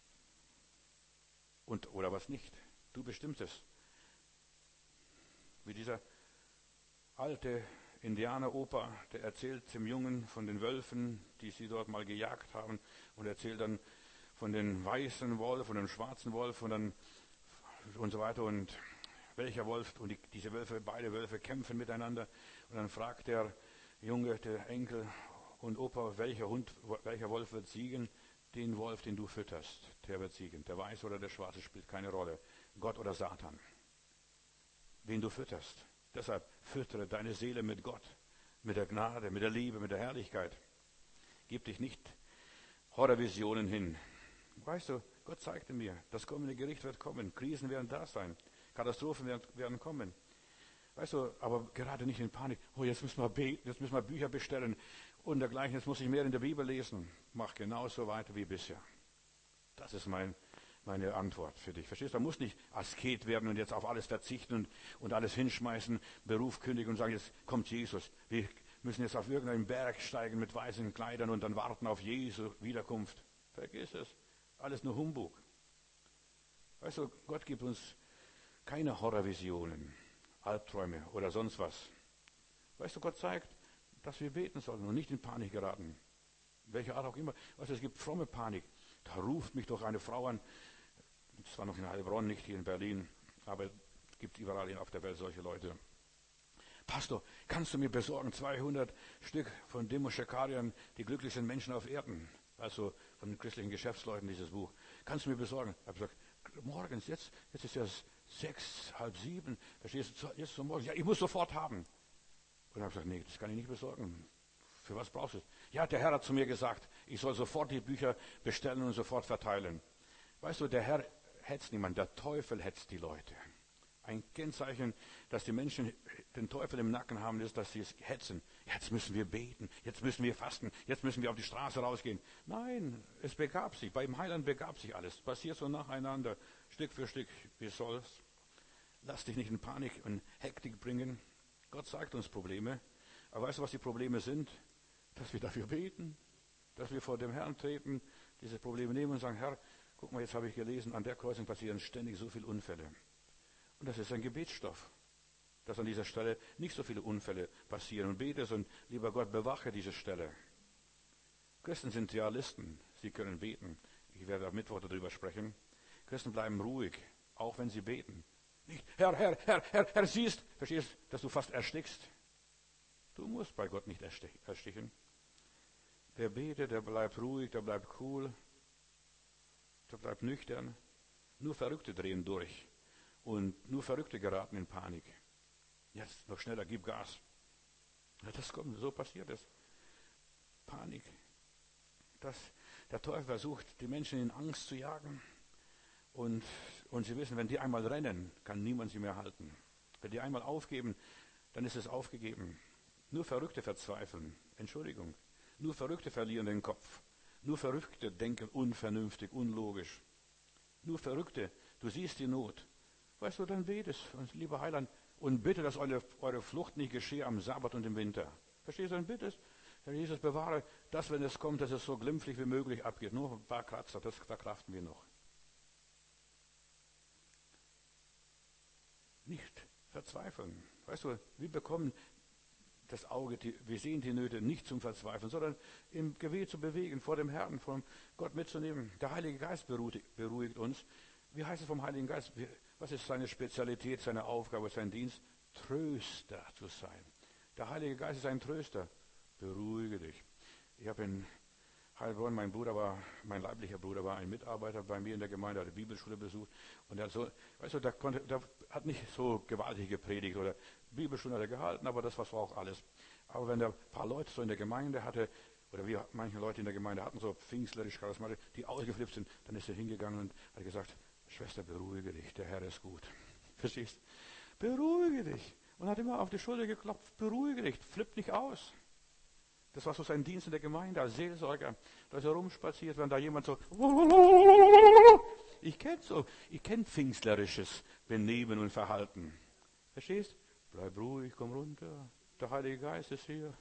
oder was nicht. Du bestimmst es. Wie dieser alte Indianeroper, der erzählt dem Jungen von den Wölfen, die sie dort mal gejagt haben, und erzählt dann von den weißen Wolf, von dem schwarzen Wolf und so weiter und welcher Wolf und diese Wölfe, beide Wölfe kämpfen miteinander und dann fragt der Junge, der Enkel und Opa, welcher Wolf wird siegen? Den Wolf, den du fütterst, der wird siegen. Der Weiße oder der Schwarze spielt keine Rolle. Gott oder Satan. Wen du fütterst. Deshalb füttere deine Seele mit Gott, mit der Gnade, mit der Liebe, mit der Herrlichkeit. Gib dich nicht Horrorvisionen hin. Weißt du, Gott zeigte mir, das kommende Gericht wird kommen, Krisen werden da sein, Katastrophen werden kommen. Weißt du, aber gerade nicht in Panik. Oh, jetzt müssen wir beten, jetzt müssen wir Bücher bestellen und dergleichen, jetzt muss ich mehr in der Bibel lesen. Mach genauso weiter wie bisher. Das ist meine Antwort für dich. Verstehst du? Man muss nicht Asket werden und jetzt auf alles verzichten und alles hinschmeißen, Beruf kündigen und sagen, jetzt kommt Jesus. Wir müssen jetzt auf irgendeinen Berg steigen mit weißen Kleidern und dann warten auf Jesu Wiederkunft. Vergiss es. Alles nur Humbug. Weißt du, Gott gibt uns keine Horrorvisionen, Albträume oder sonst was. Weißt du, Gott zeigt, dass wir beten sollen und nicht in Panik geraten. Welche Art auch immer. Weißt du, es gibt fromme Panik. Da ruft mich doch eine Frau an, zwar noch in Heilbronn, nicht hier in Berlin, aber es gibt überall auf der Welt solche Leute. Pastor, kannst du mir besorgen 200 Stück von Demo Schakarian, die glücklichsten Menschen auf Erden? Also von den christlichen Geschäftsleuten, dieses Buch. Kannst du mir besorgen? Ich habe gesagt, morgens, jetzt ist ja 6, halb 7, verstehst du, jetzt zum Morgen. Ja, ich muss sofort haben. Und ich habe gesagt, nee, das kann ich nicht besorgen. Für was brauchst du es? Ja, der Herr hat zu mir gesagt, ich soll sofort die Bücher bestellen und sofort verteilen. Weißt du, der Herr hetzt niemand, der Teufel hetzt die Leute. Ein Kennzeichen, dass die Menschen den Teufel im Nacken haben, ist, dass sie es hetzen. Jetzt müssen wir beten, jetzt müssen wir fasten, jetzt müssen wir auf die Straße rausgehen. Nein, es begab sich, beim Heiland begab sich alles. Passiert so nacheinander, Stück für Stück, wie soll's. Lass dich nicht in Panik und Hektik bringen. Gott zeigt uns Probleme. Aber weißt du, was die Probleme sind? Dass wir dafür beten, dass wir vor dem Herrn treten, diese Probleme nehmen und sagen, Herr, guck mal, jetzt habe ich gelesen, an der Kreuzung passieren ständig so viele Unfälle. Und das ist ein Gebetsstoff, dass an dieser Stelle nicht so viele Unfälle passieren. Und bete und lieber Gott, bewache diese Stelle. Christen sind Realisten, sie können beten. Ich werde am Mittwoch darüber sprechen. Christen bleiben ruhig, auch wenn sie beten. Nicht, Herr, siehst, verstehst, dass du fast erstickst. Du musst bei Gott nicht ersticken. Wer betet, der bleibt ruhig, der bleibt cool, der bleibt nüchtern. Nur Verrückte drehen durch. Und nur Verrückte geraten in Panik. Jetzt noch schneller, gib Gas. Ja, das kommt, so passiert es. Panik. Der Teufel versucht, die Menschen in Angst zu jagen. Und sie wissen, wenn die einmal rennen, kann niemand sie mehr halten. Wenn die einmal aufgeben, dann ist es aufgegeben. Nur Verrückte verzweifeln. Entschuldigung. Nur Verrückte verlieren den Kopf. Nur Verrückte denken unvernünftig, unlogisch. Nur Verrückte, du siehst die Not. Weißt du, dann betest und lieber Heiland und bitte, dass eure Flucht nicht geschehe am Sabbat und im Winter. Verstehst du? Dann bittest, Herr Jesus, bewahre das, wenn es kommt, dass es so glimpflich wie möglich abgeht. Nur ein paar Kratzer, das verkraften wir noch. Nicht verzweifeln. Weißt du, wir bekommen das Auge, wir sehen die Nöte nicht zum Verzweifeln, sondern im Gebet zu bewegen, vor dem Herrn, vor Gott mitzunehmen. Der Heilige Geist beruhigt uns. Wie heißt es vom Heiligen Geist? Was ist seine Spezialität, seine Aufgabe, sein Dienst? Tröster zu sein. Der Heilige Geist ist ein Tröster. Beruhige dich. Ich habe in Heilbronn, mein leiblicher Bruder war ein Mitarbeiter bei mir in der Gemeinde, hat die Bibelschule besucht und er hat so, weißt du, der hat nicht so gewaltig gepredigt oder Bibelstunde hat er gehalten, aber das war so auch alles. Aber wenn er ein paar Leute so in der Gemeinde hatte, oder wie manche Leute in der Gemeinde hatten, so pfingstlerisch, charismatisch, die ausgeflippt sind, dann ist er hingegangen und hat gesagt, Schwester, beruhige dich, der Herr ist gut. Verstehst? Beruhige dich. Und hat immer auf die Schulter geklopft, beruhige dich, flipp nicht aus. Das war so sein Dienst in der Gemeinde als Seelsorger. Da ist er rumspaziert, wenn da jemand so, ich kenne pfingstlerisches Benehmen und Verhalten. Verstehst? Bleib ruhig, komm runter. Der Heilige Geist ist hier.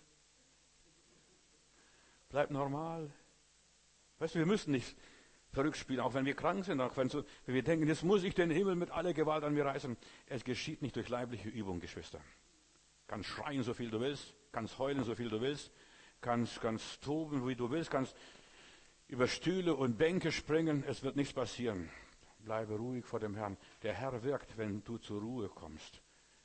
Bleib normal. Weißt du, wir müssen nicht verrückt spielen, auch wenn wir krank sind, auch wenn wir denken, jetzt muss ich den Himmel mit aller Gewalt an mir reißen. Es geschieht nicht durch leibliche Übung, Geschwister. Kannst schreien, so viel du willst, kannst heulen, so viel du willst, kannst toben, wie du willst, kannst über Stühle und Bänke springen, es wird nichts passieren. Bleibe ruhig vor dem Herrn. Der Herr wirkt, wenn du zur Ruhe kommst.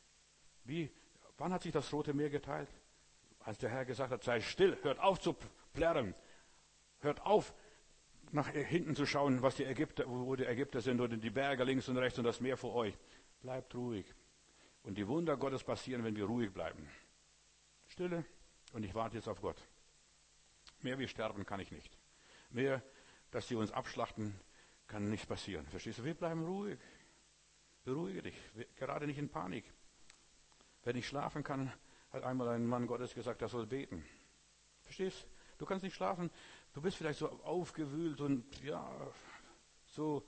Wann hat sich das Rote Meer geteilt? Als der Herr gesagt hat, sei still, hört auf zu plärren, hört auf, nach hinten zu schauen, wo die Ägypter sind oder die Berge links und rechts und das Meer vor euch. Bleibt ruhig. Und die Wunder Gottes passieren, wenn wir ruhig bleiben. Stille und ich warte jetzt auf Gott. Mehr wie sterben kann ich nicht. Mehr, dass sie uns abschlachten, kann nicht passieren. Verstehst du? Wir bleiben ruhig. Beruhige dich. Gerade nicht in Panik. Wenn ich schlafen kann, hat einmal ein Mann Gottes gesagt, er soll beten. Verstehst? Du kannst nicht schlafen. Du bist vielleicht so aufgewühlt und ja, so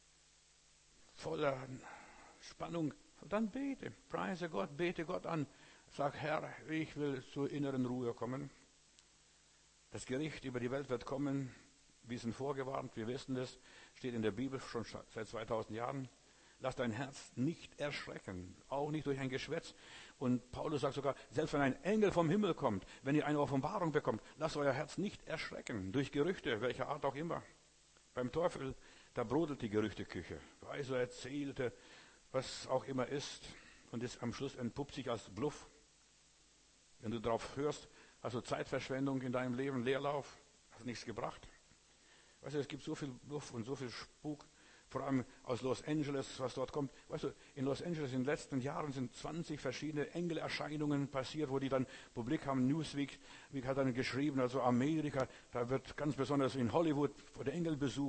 voller Spannung. Dann bete. Preise Gott, bete Gott an. Sag, Herr, ich will zur inneren Ruhe kommen. Das Gericht über die Welt wird kommen. Wir sind vorgewarnt, wir wissen das. Steht in der Bibel schon seit 2000 Jahren. Lass dein Herz nicht erschrecken, auch nicht durch ein Geschwätz. Und Paulus sagt sogar, selbst wenn ein Engel vom Himmel kommt, wenn ihr eine Offenbarung bekommt, lasst euer Herz nicht erschrecken, durch Gerüchte, welcher Art auch immer. Beim Teufel, da brodelt die Gerüchteküche. Weißt du, erzählte, was auch immer ist, und das am Schluss entpuppt sich als Bluff. Wenn du darauf hörst, hast du Zeitverschwendung in deinem Leben, Leerlauf, hast nichts gebracht. Weißt du, es gibt so viel Bluff und so viel Spuk, vor allem aus Los Angeles, was dort kommt. Weißt du, in Los Angeles in den letzten Jahren sind 20 verschiedene Engelerscheinungen passiert, wo die dann publik haben. Newsweek hat dann geschrieben, also Amerika, da wird ganz besonders in Hollywood der Engel besucht.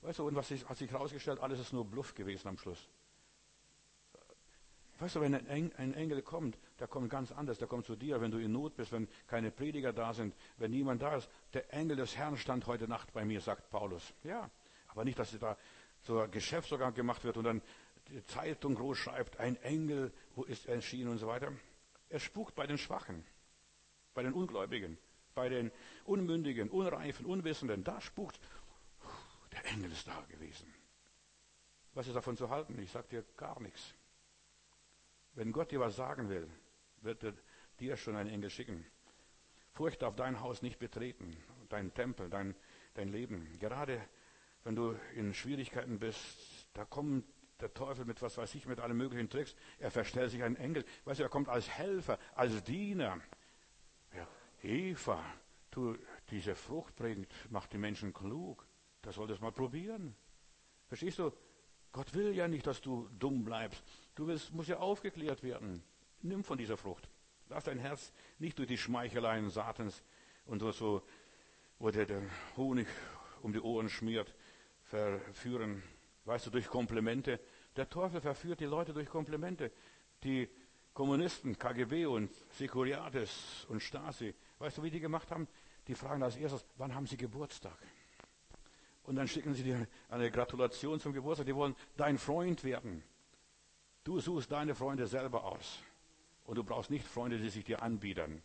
Weißt du, und hat sich herausgestellt, alles ist nur Bluff gewesen am Schluss. Weißt du, wenn ein Engel kommt, der kommt ganz anders, der kommt zu dir, wenn du in Not bist, wenn keine Prediger da sind, wenn niemand da ist. Der Engel des Herrn stand heute Nacht bei mir, sagt Paulus. Ja, aber nicht, dass da so ein Geschäft sogar gemacht wird und dann die Zeitung groß schreibt, ein Engel, wo ist er erschienen und so weiter. Er spukt bei den Schwachen, bei den Ungläubigen, bei den Unmündigen, Unreifen, Unwissenden. Da spukt, der Engel ist da gewesen. Was ist davon zu halten? Ich sage dir gar nichts. Wenn Gott dir was sagen will, wird er dir schon einen Engel schicken. Furcht darf dein Haus nicht betreten, dein Tempel, dein Leben. Gerade wenn du in Schwierigkeiten bist, da kommt der Teufel mit was weiß ich, mit allen möglichen Tricks. Er verstellt sich einen Engel. Weißt du, er kommt als Helfer, als Diener. Ja, Eva, diese Frucht bringt, macht die Menschen klug. Das solltest du mal probieren. Verstehst du? Gott will ja nicht, dass du dumm bleibst. Musst ja aufgeklärt werden. Nimm von dieser Frucht. Lass dein Herz nicht durch die Schmeicheleien Satans und so, wo der Honig um die Ohren schmiert, verführen. Weißt du, durch Komplimente. Der Teufel verführt die Leute durch Komplimente. Die Kommunisten, KGB und Securiades und Stasi, weißt du, wie die gemacht haben? Die fragen als erstes, wann haben sie Geburtstag? Und dann schicken sie dir eine Gratulation zum Geburtstag. Die wollen dein Freund werden. Du suchst deine Freunde selber aus. Und du brauchst nicht Freunde, die sich dir anbiedern.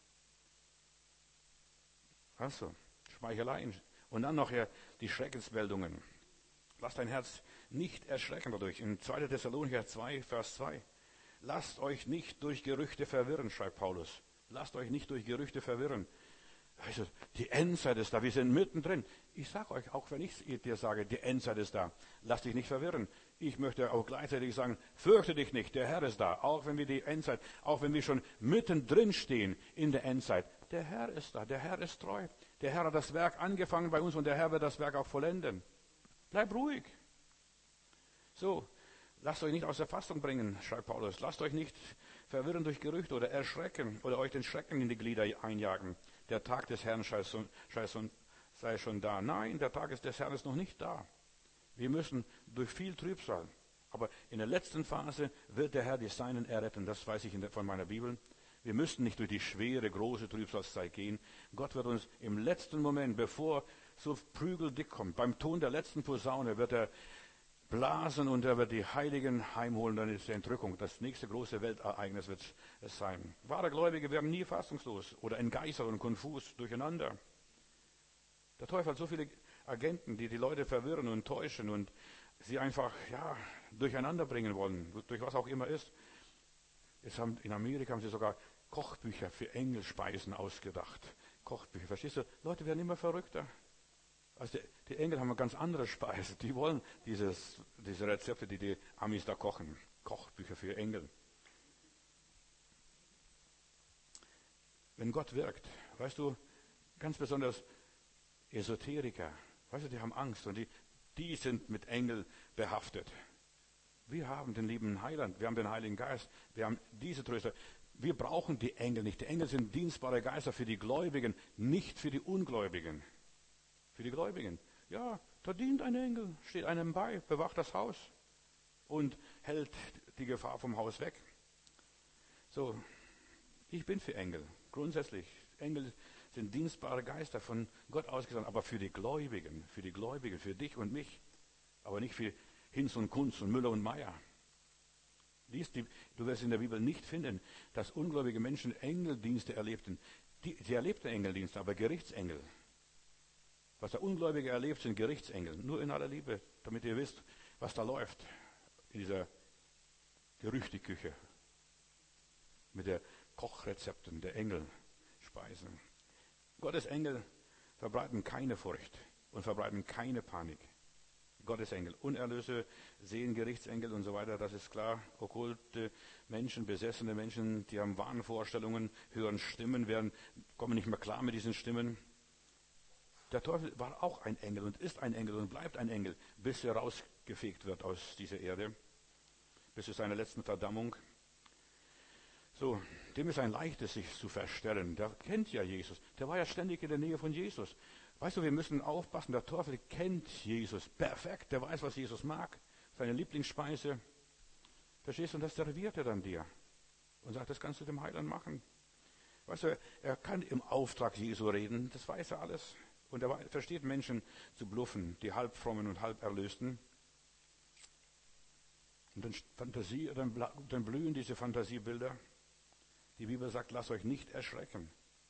Also, Schmeicheleien. Und dann noch die Schreckensmeldungen. Lass dein Herz nicht erschrecken dadurch. In 2. Thessalonicher 2, Vers 2. Lasst euch nicht durch Gerüchte verwirren, schreibt Paulus. Lasst euch nicht durch Gerüchte verwirren. Also, die Endzeit ist da, wir sind mittendrin. Ich sage euch, auch wenn ich dir sage, die Endzeit ist da, lass dich nicht verwirren. Ich möchte auch gleichzeitig sagen, fürchte dich nicht, der Herr ist da. Auch wenn wir die Endzeit, auch wenn wir schon mittendrin stehen in der Endzeit, der Herr ist da, der Herr ist treu. Der Herr hat das Werk angefangen bei uns und der Herr wird das Werk auch vollenden. Bleib ruhig. So, lasst euch nicht aus der Fassung bringen, schreibt Paulus. Lasst euch nicht verwirren durch Gerüchte oder erschrecken oder euch den Schrecken in die Glieder einjagen. Der Tag des Herrn sei schon da. Nein, der Tag des Herrn ist noch nicht da. Wir müssen durch viel Trübsal. Aber in der letzten Phase wird der Herr die Seinen erretten. Das weiß ich von meiner Bibel. Wir müssen nicht durch die schwere, große Trübsalzeit gehen. Gott wird uns im letzten Moment, bevor so prügeldick kommt, beim Ton der letzten Posaune wird er blasen und er wird die Heiligen heimholen, dann ist die Entrückung. Das nächste große Weltereignis wird es sein. Wahre Gläubige werden nie fassungslos oder entgeistert und konfus durcheinander. Der Teufel hat so viele Agenten, die Leute verwirren und täuschen und sie einfach durcheinander bringen wollen, durch was auch immer ist. In Amerika haben sie sogar Kochbücher für Engelspeisen ausgedacht. Kochbücher, verstehst du? Leute werden immer verrückter. Also die Engel haben eine ganz andere Speise. Die wollen diese Rezepte, die Amis da kochen. Kochbücher für Engel. Wenn Gott wirkt, weißt du, ganz besonders Esoteriker, weißt du, die haben Angst und die sind mit Engeln behaftet. Wir haben den lieben Heiland, wir haben den Heiligen Geist, wir haben diese Tröster. Wir brauchen die Engel nicht. Die Engel sind dienstbare Geister für die Gläubigen, nicht für die Ungläubigen. Für die Gläubigen. Ja, da dient ein Engel, steht einem bei, bewacht das Haus und hält die Gefahr vom Haus weg. So, ich bin für Engel, grundsätzlich. Engel sind dienstbare Geister von Gott ausgesandt, aber für die Gläubigen, für dich und mich, aber nicht für Hinz und Kunz und Müller und Meier. Du wirst in der Bibel nicht finden, dass ungläubige Menschen Engeldienste erlebten. Sie erlebten Engeldienste, aber Gerichtsengel. Was der Ungläubige erlebt, sind Gerichtsengel. Nur in aller Liebe, damit ihr wisst, was da läuft in dieser Gerüchteküche mit der Kochrezepten der Engelspeisen. Gottes Engel verbreiten keine Furcht und verbreiten keine Panik. Gottes Engel, Unerlöse, sehen Gerichtsengel und so weiter, das ist klar. Okkulte Menschen, besessene Menschen, die haben Wahnvorstellungen, hören Stimmen, kommen nicht mehr klar mit diesen Stimmen. Der Teufel war auch ein Engel und ist ein Engel und bleibt ein Engel, bis er rausgefegt wird aus dieser Erde, bis zu seiner letzten Verdammung. So, dem ist ein leichtes, sich zu verstellen. Der kennt ja Jesus. Der war ja ständig in der Nähe von Jesus. Weißt du, wir müssen aufpassen, der Teufel kennt Jesus perfekt, der weiß, was Jesus mag, seine Lieblingsspeise. Verstehst du, und das serviert er dann dir und sagt, das kannst du dem Heiland machen. Weißt du, er kann im Auftrag Jesu reden, das weiß er alles. Und er versteht Menschen zu bluffen, die halbfrommen und halberlösten. Und dann blühen diese Fantasiebilder. Die Bibel sagt, lasst euch nicht erschrecken,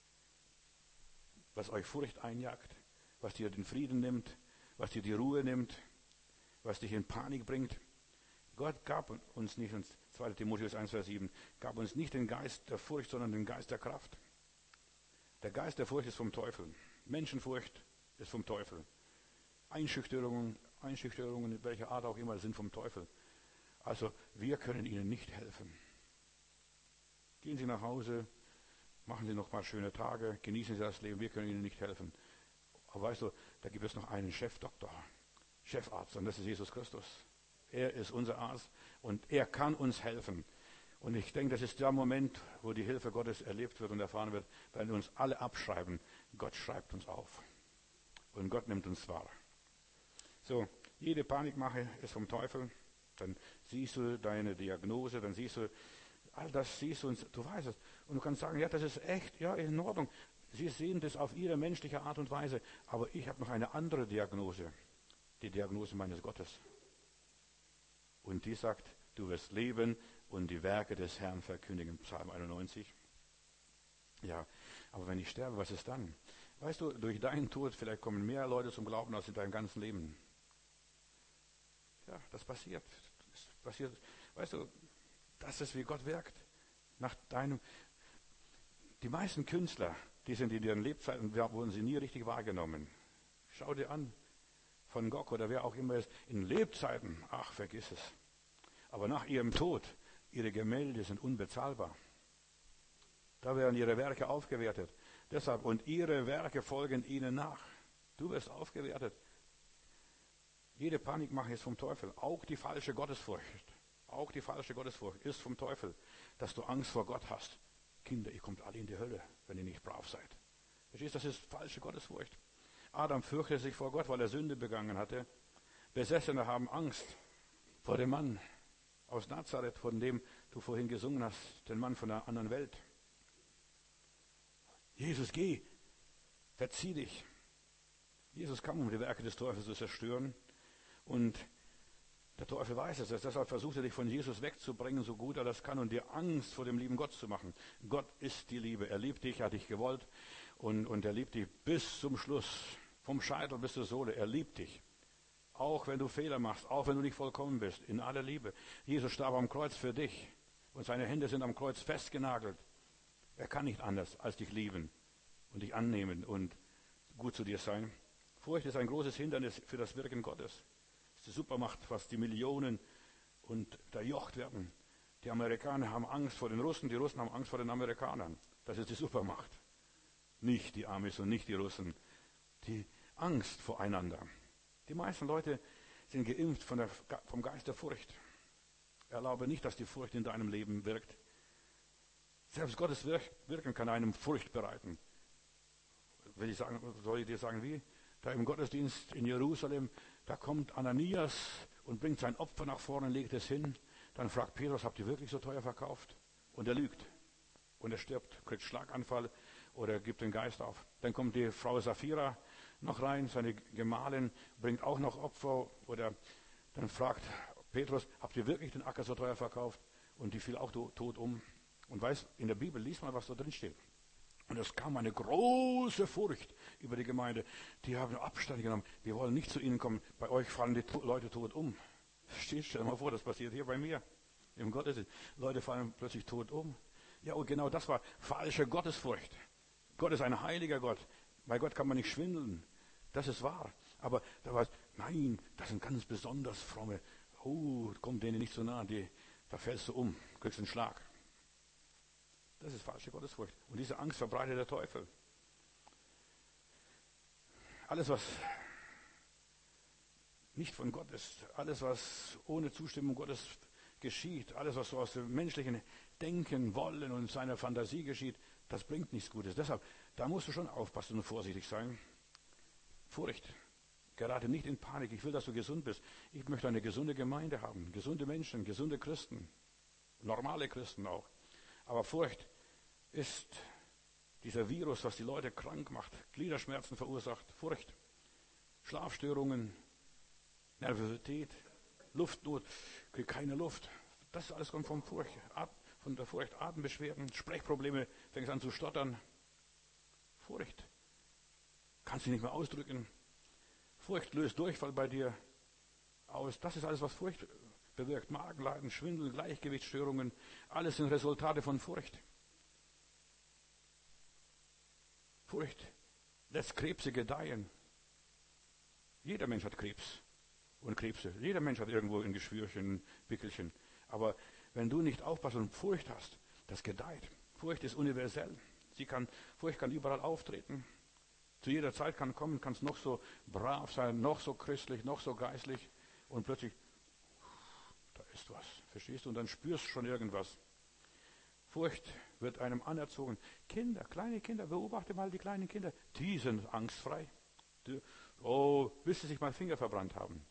was euch Furcht einjagt, was dir den Frieden nimmt, was dir die Ruhe nimmt, was dich in Panik bringt. Gott gab uns nicht, 2. Timotheus 1, Vers 7, gab uns nicht den Geist der Furcht, sondern den Geist der Kraft. Der Geist der Furcht ist vom Teufel. Menschenfurcht ist vom Teufel. Einschüchterungen, welcher Art auch immer, sind vom Teufel. Also wir können ihnen nicht helfen. Gehen Sie nach Hause, machen Sie noch ein paar schöne Tage, genießen Sie das Leben, wir können Ihnen nicht helfen. Aber weißt du, da gibt es noch einen Chefdoktor, Chefarzt, und das ist Jesus Christus. Er ist unser Arzt und er kann uns helfen. Und ich denke, das ist der Moment, wo die Hilfe Gottes erlebt wird und erfahren wird, weil wir uns alle abschreiben. Gott schreibt uns auf. Und Gott nimmt uns wahr. So, jede Panikmache ist vom Teufel. Dann siehst du deine Diagnose, dann siehst du, all das siehst du und du weißt es. Und du kannst sagen, ja, das ist echt, ja, in Ordnung. Sie sehen das auf ihre menschliche Art und Weise. Aber ich habe noch eine andere Diagnose. Die Diagnose meines Gottes. Und die sagt, du wirst leben und die Werke des Herrn verkündigen. Psalm 91. Ja, aber wenn ich sterbe, was ist dann? Weißt du, durch deinen Tod, vielleicht kommen mehr Leute zum Glauben als in deinem ganzen Leben. Ja, das passiert. Das passiert. Weißt du, das ist, wie Gott wirkt. Die meisten Künstler, die sind in ihren Lebzeiten, wurden sie nie richtig wahrgenommen. Schau dir an, Van Gogh oder wer auch immer ist, in Lebzeiten, ach, vergiss es. Aber nach ihrem Tod, ihre Gemälde sind unbezahlbar. Da werden ihre Werke aufgewertet. Deshalb, und ihre Werke folgen ihnen nach. Du wirst aufgewertet. Jede Panikmache ist vom Teufel. Auch die falsche Gottesfurcht. Auch die falsche Gottesfurcht ist vom Teufel. Dass du Angst vor Gott hast. Kinder, ihr kommt alle in die Hölle, wenn ihr nicht brav seid. Verstehst du, das ist falsche Gottesfurcht. Adam fürchtete sich vor Gott, weil er Sünde begangen hatte. Besessene haben Angst vor dem Mann aus Nazareth, von dem du vorhin gesungen hast, den Mann von einer anderen Welt. Jesus, geh, verzieh dich. Jesus kam, um die Werke des Teufels zu zerstören. Und der Teufel weiß es. Deshalb versucht er dich von Jesus wegzubringen, so gut er das kann, und dir Angst vor dem lieben Gott zu machen. Gott ist die Liebe. Er liebt dich, er hat dich gewollt. Und er liebt dich bis zum Schluss. Vom Scheitel bis zur Sohle. Er liebt dich. Auch wenn du Fehler machst, auch wenn du nicht vollkommen bist. In aller Liebe. Jesus starb am Kreuz für dich. Und seine Hände sind am Kreuz festgenagelt. Er kann nicht anders als dich lieben und dich annehmen und gut zu dir sein. Furcht ist ein großes Hindernis für das Wirken Gottes. Das ist die Supermacht, was die Millionen unterjocht werden. Die Amerikaner haben Angst vor den Russen, die Russen haben Angst vor den Amerikanern. Das ist die Supermacht. Nicht die Amis und nicht die Russen. Die Angst voreinander. Die meisten Leute sind geimpft vom Geist der Furcht. Erlaube nicht, dass die Furcht in deinem Leben wirkt. Selbst Gottes Wirken kann einem Furcht bereiten. Soll ich dir sagen, wie? Da im Gottesdienst in Jerusalem, da kommt Ananias und bringt sein Opfer nach vorne und legt es hin. Dann fragt Petrus, habt ihr wirklich so teuer verkauft? Und er lügt. Und er stirbt, kriegt Schlaganfall oder gibt den Geist auf. Dann kommt die Frau Sapphira noch rein, seine Gemahlin, bringt auch noch Opfer. Oder dann fragt Petrus, habt ihr wirklich den Acker so teuer verkauft? Und die fiel auch tot um. Und in der Bibel liest mal, was da drin steht. Und es kam eine große Furcht über die Gemeinde. Die haben Abstand genommen. Wir wollen nicht zu ihnen kommen. Bei euch fallen die Leute tot um. Stell dir mal vor, das passiert hier bei mir. Im Gottesdienst. Leute fallen plötzlich tot um. Ja, und genau das war falsche Gottesfurcht. Gott ist ein heiliger Gott. Bei Gott kann man nicht schwindeln. Das ist wahr. Aber da war es, nein, das sind ganz besonders fromme. Oh, kommt denen nicht so nah. Da fällst du um, kriegst einen Schlag. Das ist falsche Gottesfurcht. Und diese Angst verbreitet der Teufel. Alles, was nicht von Gott ist, alles, was ohne Zustimmung Gottes geschieht, alles, was so aus dem menschlichen Denken, Wollen und seiner Fantasie geschieht, das bringt nichts Gutes. Deshalb, da musst du schon aufpassen und vorsichtig sein. Furcht. Gerate nicht in Panik. Ich will, dass du gesund bist. Ich möchte eine gesunde Gemeinde haben. Gesunde Menschen, gesunde Christen. Normale Christen auch. Aber Furcht ist dieser Virus, was die Leute krank macht, Gliederschmerzen verursacht, Furcht, Schlafstörungen, Nervosität, Luftnot, krieg keine Luft. Das alles kommt von der Furcht. Atembeschwerden, Sprechprobleme, fängst an zu stottern. Furcht. Kannst dich nicht mehr ausdrücken. Furcht löst Durchfall bei dir aus. Das ist alles, was Furcht bewirkt. Magenleiden, Schwindel, Gleichgewichtsstörungen. Alles sind Resultate von Furcht. Furcht lässt Krebse gedeihen. Jeder Mensch hat Krebs und Krebse. Jeder Mensch hat irgendwo ein Geschwürchen, ein Pickelchen. Aber wenn du nicht aufpasst und Furcht hast, das gedeiht. Furcht ist universell. Furcht kann überall auftreten. Zu jeder Zeit kann kommen, kannst noch so brav sein, noch so christlich, noch so geistlich und plötzlich, da ist was, verstehst du? Und dann spürst du schon irgendwas. Furcht wird einem anerzogen. Kinder, kleine Kinder, beobachte mal die kleinen Kinder, die sind angstfrei. Bis sie sich mal Finger verbrannt haben.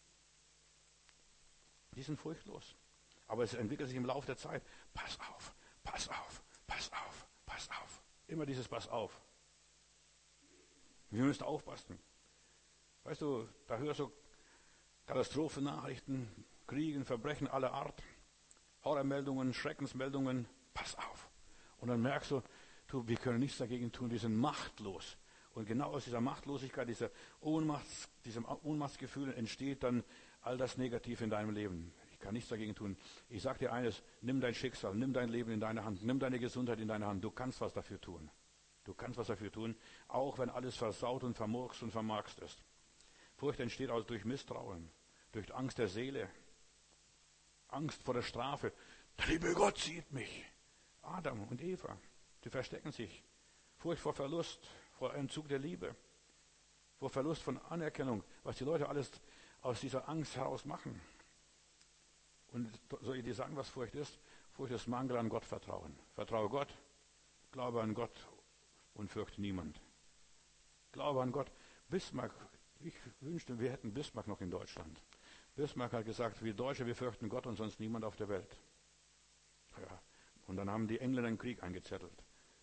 Die sind furchtlos. Aber es entwickelt sich im Laufe der Zeit. Pass auf, pass auf, pass auf, pass auf. Immer dieses Pass auf. Wir müssen aufpassen. Weißt du, da hörst du Katastrophennachrichten, Kriegen, Verbrechen aller Art, Horrormeldungen, Schreckensmeldungen. Pass auf. Und dann merkst du, wir können nichts dagegen tun, wir sind machtlos. Und genau aus dieser Machtlosigkeit, diesem Ohnmachtsgefühl entsteht dann all das Negative in deinem Leben. Ich kann nichts dagegen tun. Ich sage dir eines, nimm dein Schicksal, nimm dein Leben in deine Hand, nimm deine Gesundheit in deine Hand. Du kannst was dafür tun. Du kannst was dafür tun, auch wenn alles versaut und vermurkst und vermarkst ist. Furcht entsteht also durch Misstrauen, durch Angst der Seele, Angst vor der Strafe. Der liebe Gott sieht mich. Adam und Eva, die verstecken sich. Furcht vor Verlust, vor Entzug der Liebe, vor Verlust von Anerkennung, was die Leute alles aus dieser Angst heraus machen. Und soll ich dir sagen, was Furcht ist? Furcht ist Mangel an Gottvertrauen. Vertraue Gott, glaube an Gott und fürchte niemand. Glaube an Gott. Bismarck, ich wünschte, wir hätten Bismarck noch in Deutschland. Bismarck hat gesagt, wir Deutsche, wir fürchten Gott und sonst niemand auf der Welt. Ja. Und dann haben die Engländer einen Krieg eingezettelt.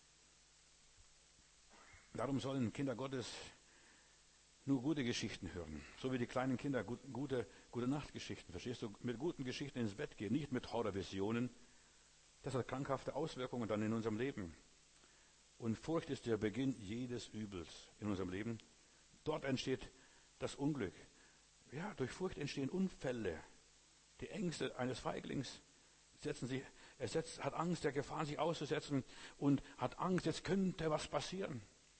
Darum sollen Kinder Gottes nur gute Geschichten hören. So wie die kleinen Kinder gute Nachtgeschichten, verstehst du? Mit guten Geschichten ins Bett gehen, nicht mit Horrorvisionen. Das hat krankhafte Auswirkungen dann in unserem Leben. Und Furcht ist der Beginn jedes Übels in unserem Leben. Dort entsteht das Unglück. Ja, durch Furcht entstehen Unfälle. Die Ängste eines Feiglings hat Angst, der Gefahr sich auszusetzen und hat Angst, jetzt könnte was passieren.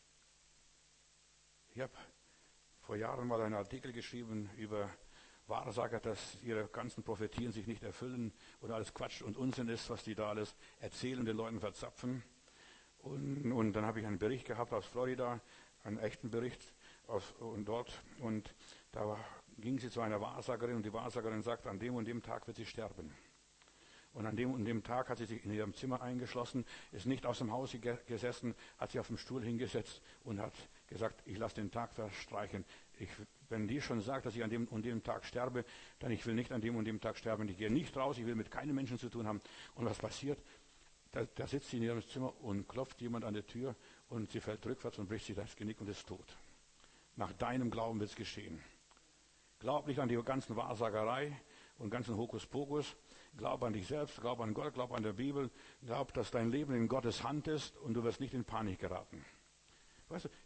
Ich habe vor Jahren mal einen Artikel geschrieben über Wahrsager, dass ihre ganzen Prophetien sich nicht erfüllen und alles Quatsch und Unsinn ist, was die da alles erzählen, den Leuten verzapfen. Und dann habe ich einen Bericht gehabt aus Florida, einen echten Bericht und da ging sie zu einer Wahrsagerin und die Wahrsagerin sagt, an dem und dem Tag wird sie sterben. Und an dem und dem Tag hat sie sich in ihrem Zimmer eingeschlossen, ist nicht aus dem Haus gesessen, hat sich auf dem Stuhl hingesetzt und hat gesagt, ich lasse den Tag verstreichen. Wenn die schon sagt, dass ich an dem und dem Tag sterbe, dann ich will nicht an dem und dem Tag sterben. Ich gehe nicht raus, ich will mit keinem Menschen zu tun haben. Und was passiert? Da sitzt sie in ihrem Zimmer und klopft jemand an der Tür und sie fällt rückwärts und bricht sich das Genick und ist tot. Nach deinem Glauben wird es geschehen. Glaub nicht an die ganzen Wahrsagerei und ganzen Hokuspokus. Glaub an dich selbst, glaub an Gott, glaub an der Bibel. Glaub, dass dein Leben in Gottes Hand ist und du wirst nicht in Panik geraten. Weißt du,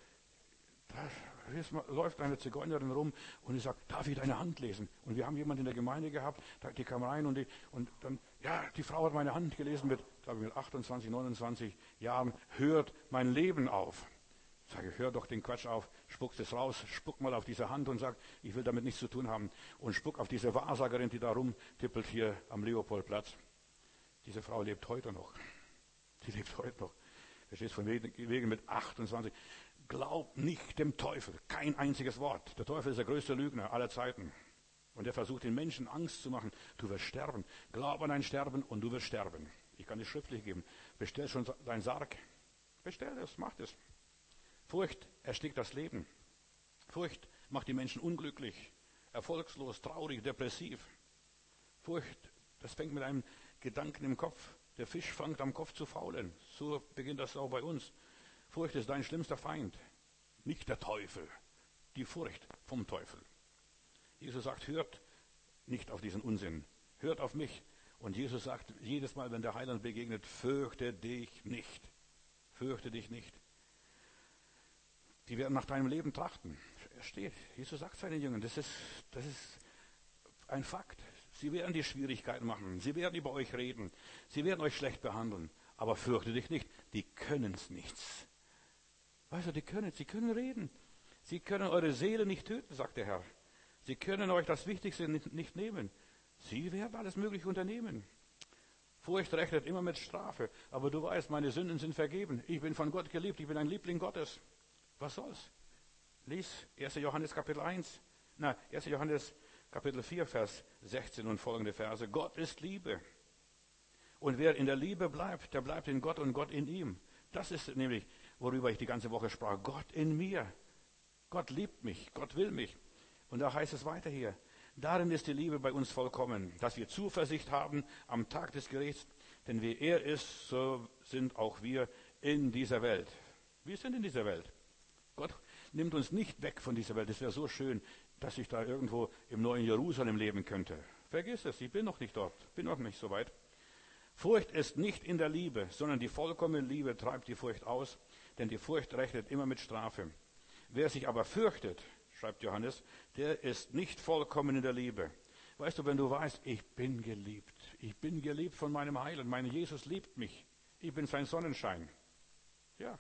da läuft eine Zigeunerin rum und ich sage, darf ich deine Hand lesen? Und wir haben jemanden in der Gemeinde gehabt, die kam rein und dann, ja, die Frau hat meine Hand gelesen mit 28, 29 Jahren, hört mein Leben auf. Ich sage, hör doch den Quatsch auf, spuck es raus, spuck mal auf diese Hand und sag, ich will damit nichts zu tun haben. Und spuck auf diese Wahrsagerin, die da rumtippelt hier am Leopoldplatz. Diese Frau lebt heute noch. Die lebt heute noch. Verstehst von wegen mit 28. Glaub nicht dem Teufel, kein einziges Wort. Der Teufel ist der größte Lügner aller Zeiten. Und er versucht den Menschen Angst zu machen. Du wirst sterben. Glaub an dein Sterben und du wirst sterben. Ich kann es schriftlich geben. Bestell schon dein Sarg. Bestell es, mach es. Furcht erstickt das Leben. Furcht macht die Menschen unglücklich, erfolgslos, traurig, depressiv. Furcht, das fängt mit einem Gedanken im Kopf. Der Fisch fängt am Kopf zu faulen. So beginnt das auch bei uns. Furcht ist dein schlimmster Feind, nicht der Teufel. Die Furcht vom Teufel. Jesus sagt, hört nicht auf diesen Unsinn. Hört auf mich. Und Jesus sagt jedes Mal, wenn der Heiland begegnet, fürchte dich nicht. Fürchte dich nicht. Die werden nach deinem Leben trachten. Er steht. Jesus sagt seinen Jüngern, das ist ein Fakt. Sie werden die Schwierigkeiten machen. Sie werden über euch reden. Sie werden euch schlecht behandeln. Aber fürchte dich nicht. Die können es nichts. Weißt du, sie können reden. Sie können eure Seele nicht töten, sagt der Herr. Sie können euch das Wichtigste nicht nehmen. Sie werden alles Mögliche unternehmen. Furcht rechnet immer mit Strafe. Aber du weißt, meine Sünden sind vergeben. Ich bin von Gott geliebt. Ich bin ein Liebling Gottes. Was soll's? Lies 1. Johannes Kapitel 1. 1. Johannes Kapitel 4, Vers 16 und folgende Verse. Gott ist Liebe. Und wer in der Liebe bleibt, der bleibt in Gott und Gott in ihm. Das ist nämlich, worüber ich die ganze Woche sprach. Gott in mir. Gott liebt mich. Gott will mich. Und da heißt es weiter hier. Darin ist die Liebe bei uns vollkommen, dass wir Zuversicht haben am Tag des Gerichts. Denn wie er ist, so sind auch wir in dieser Welt. Wir sind in dieser Welt. Gott nimmt uns nicht weg von dieser Welt. Es wäre so schön, dass ich da irgendwo im neuen Jerusalem leben könnte. Vergiss es, ich bin noch nicht dort, bin noch nicht so weit. Furcht ist nicht in der Liebe, sondern die vollkommene Liebe treibt die Furcht aus, denn die Furcht rechnet immer mit Strafe. Wer sich aber fürchtet, schreibt Johannes, der ist nicht vollkommen in der Liebe. Weißt du, wenn du weißt, ich bin geliebt von meinem Heiland, mein Jesus liebt mich, ich bin sein Sonnenschein. Ja,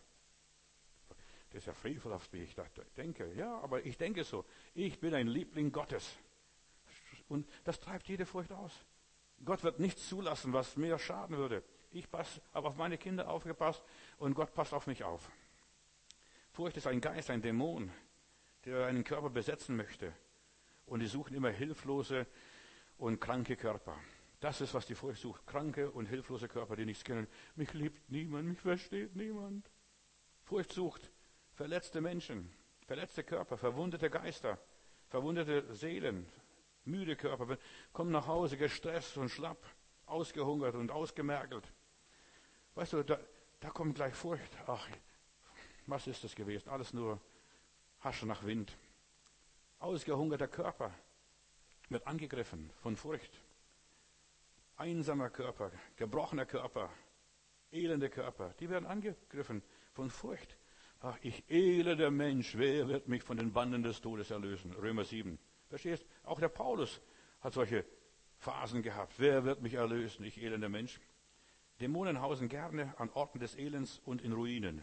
das ist ja frevelhaft, wie ich denke. Ja, aber ich denke so. Ich bin ein Liebling Gottes. Und das treibt jede Furcht aus. Gott wird nichts zulassen, was mir schaden würde. Ich habe auf meine Kinder aufgepasst und Gott passt auf mich auf. Furcht ist ein Geist, ein Dämon, der einen Körper besetzen möchte. Und die suchen immer hilflose und kranke Körper. Das ist, was die Furcht sucht. Kranke und hilflose Körper, die nichts können. Mich liebt niemand, mich versteht niemand. Furcht sucht verletzte Menschen, verletzte Körper, verwundete Geister, verwundete Seelen, müde Körper, kommen nach Hause gestresst und schlapp, ausgehungert und ausgemergelt. Weißt du, da kommt gleich Furcht. Ach, was ist das gewesen? Alles nur Hasche nach Wind. Ausgehungerter Körper wird angegriffen von Furcht. Einsamer Körper, gebrochener Körper, elende Körper, die werden angegriffen von Furcht. Ach, ich elender Mensch, wer wird mich von den Banden des Todes erlösen? Römer 7. Verstehst? Auch der Paulus hat solche Phasen gehabt. Wer wird mich erlösen, ich elender Mensch? Dämonen hausen gerne an Orten des Elends und in Ruinen.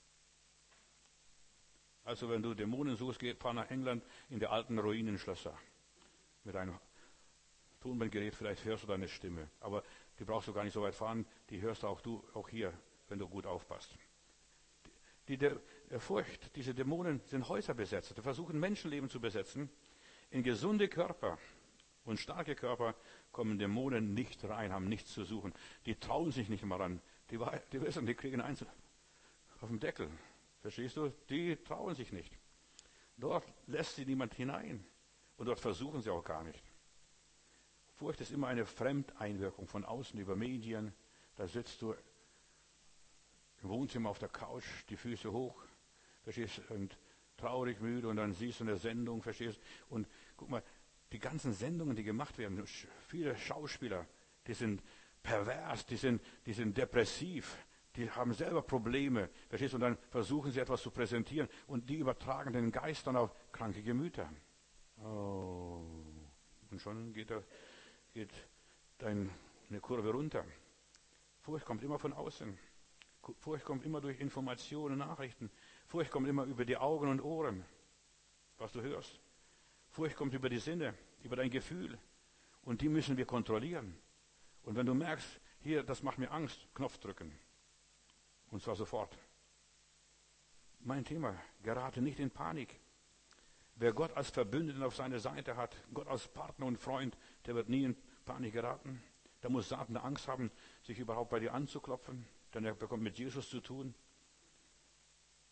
Also wenn du Dämonen suchst, fahr nach England in die alten Ruinenschlösser. Mit einem Tonbandgerät, vielleicht hörst du deine Stimme. Aber die brauchst du gar nicht so weit fahren, die hörst du auch hier, wenn du gut aufpasst. Die Furcht, diese Dämonen sind Häuserbesetzer, die versuchen Menschenleben zu besetzen. In gesunde Körper und starke Körper kommen Dämonen nicht rein, haben nichts zu suchen. Die trauen sich nicht mal ran. Die wissen, die kriegen eins auf dem Deckel. Verstehst du? Die trauen sich nicht. Dort lässt sie niemand hinein. Und dort versuchen sie auch gar nicht. Furcht ist immer eine Fremdeinwirkung von außen über Medien. Da sitzt du im Wohnzimmer auf der Couch, die Füße hoch, verstehst, und traurig, müde, und dann siehst du eine Sendung, verstehst, und guck mal, die ganzen Sendungen, die gemacht werden, viele Schauspieler, die sind pervers, die sind depressiv, die haben selber Probleme, verstehst du, und dann versuchen sie etwas zu präsentieren, und die übertragen den Geist dann auf kranke Gemüter. Oh, und schon geht eine Kurve runter. Furcht kommt immer von außen. Furcht kommt immer durch Informationen, Nachrichten. Furcht kommt immer über die Augen und Ohren, was du hörst. Furcht kommt über die Sinne, über dein Gefühl. Und die müssen wir kontrollieren. Und wenn du merkst, hier, das macht mir Angst, Knopf drücken. Und zwar sofort. Mein Thema, gerate nicht in Panik. Wer Gott als Verbündeten auf seiner Seite hat, Gott als Partner und Freund, der wird nie in Panik geraten. Da muss Satan Angst haben, sich überhaupt bei dir anzuklopfen. Denn er bekommt mit Jesus zu tun.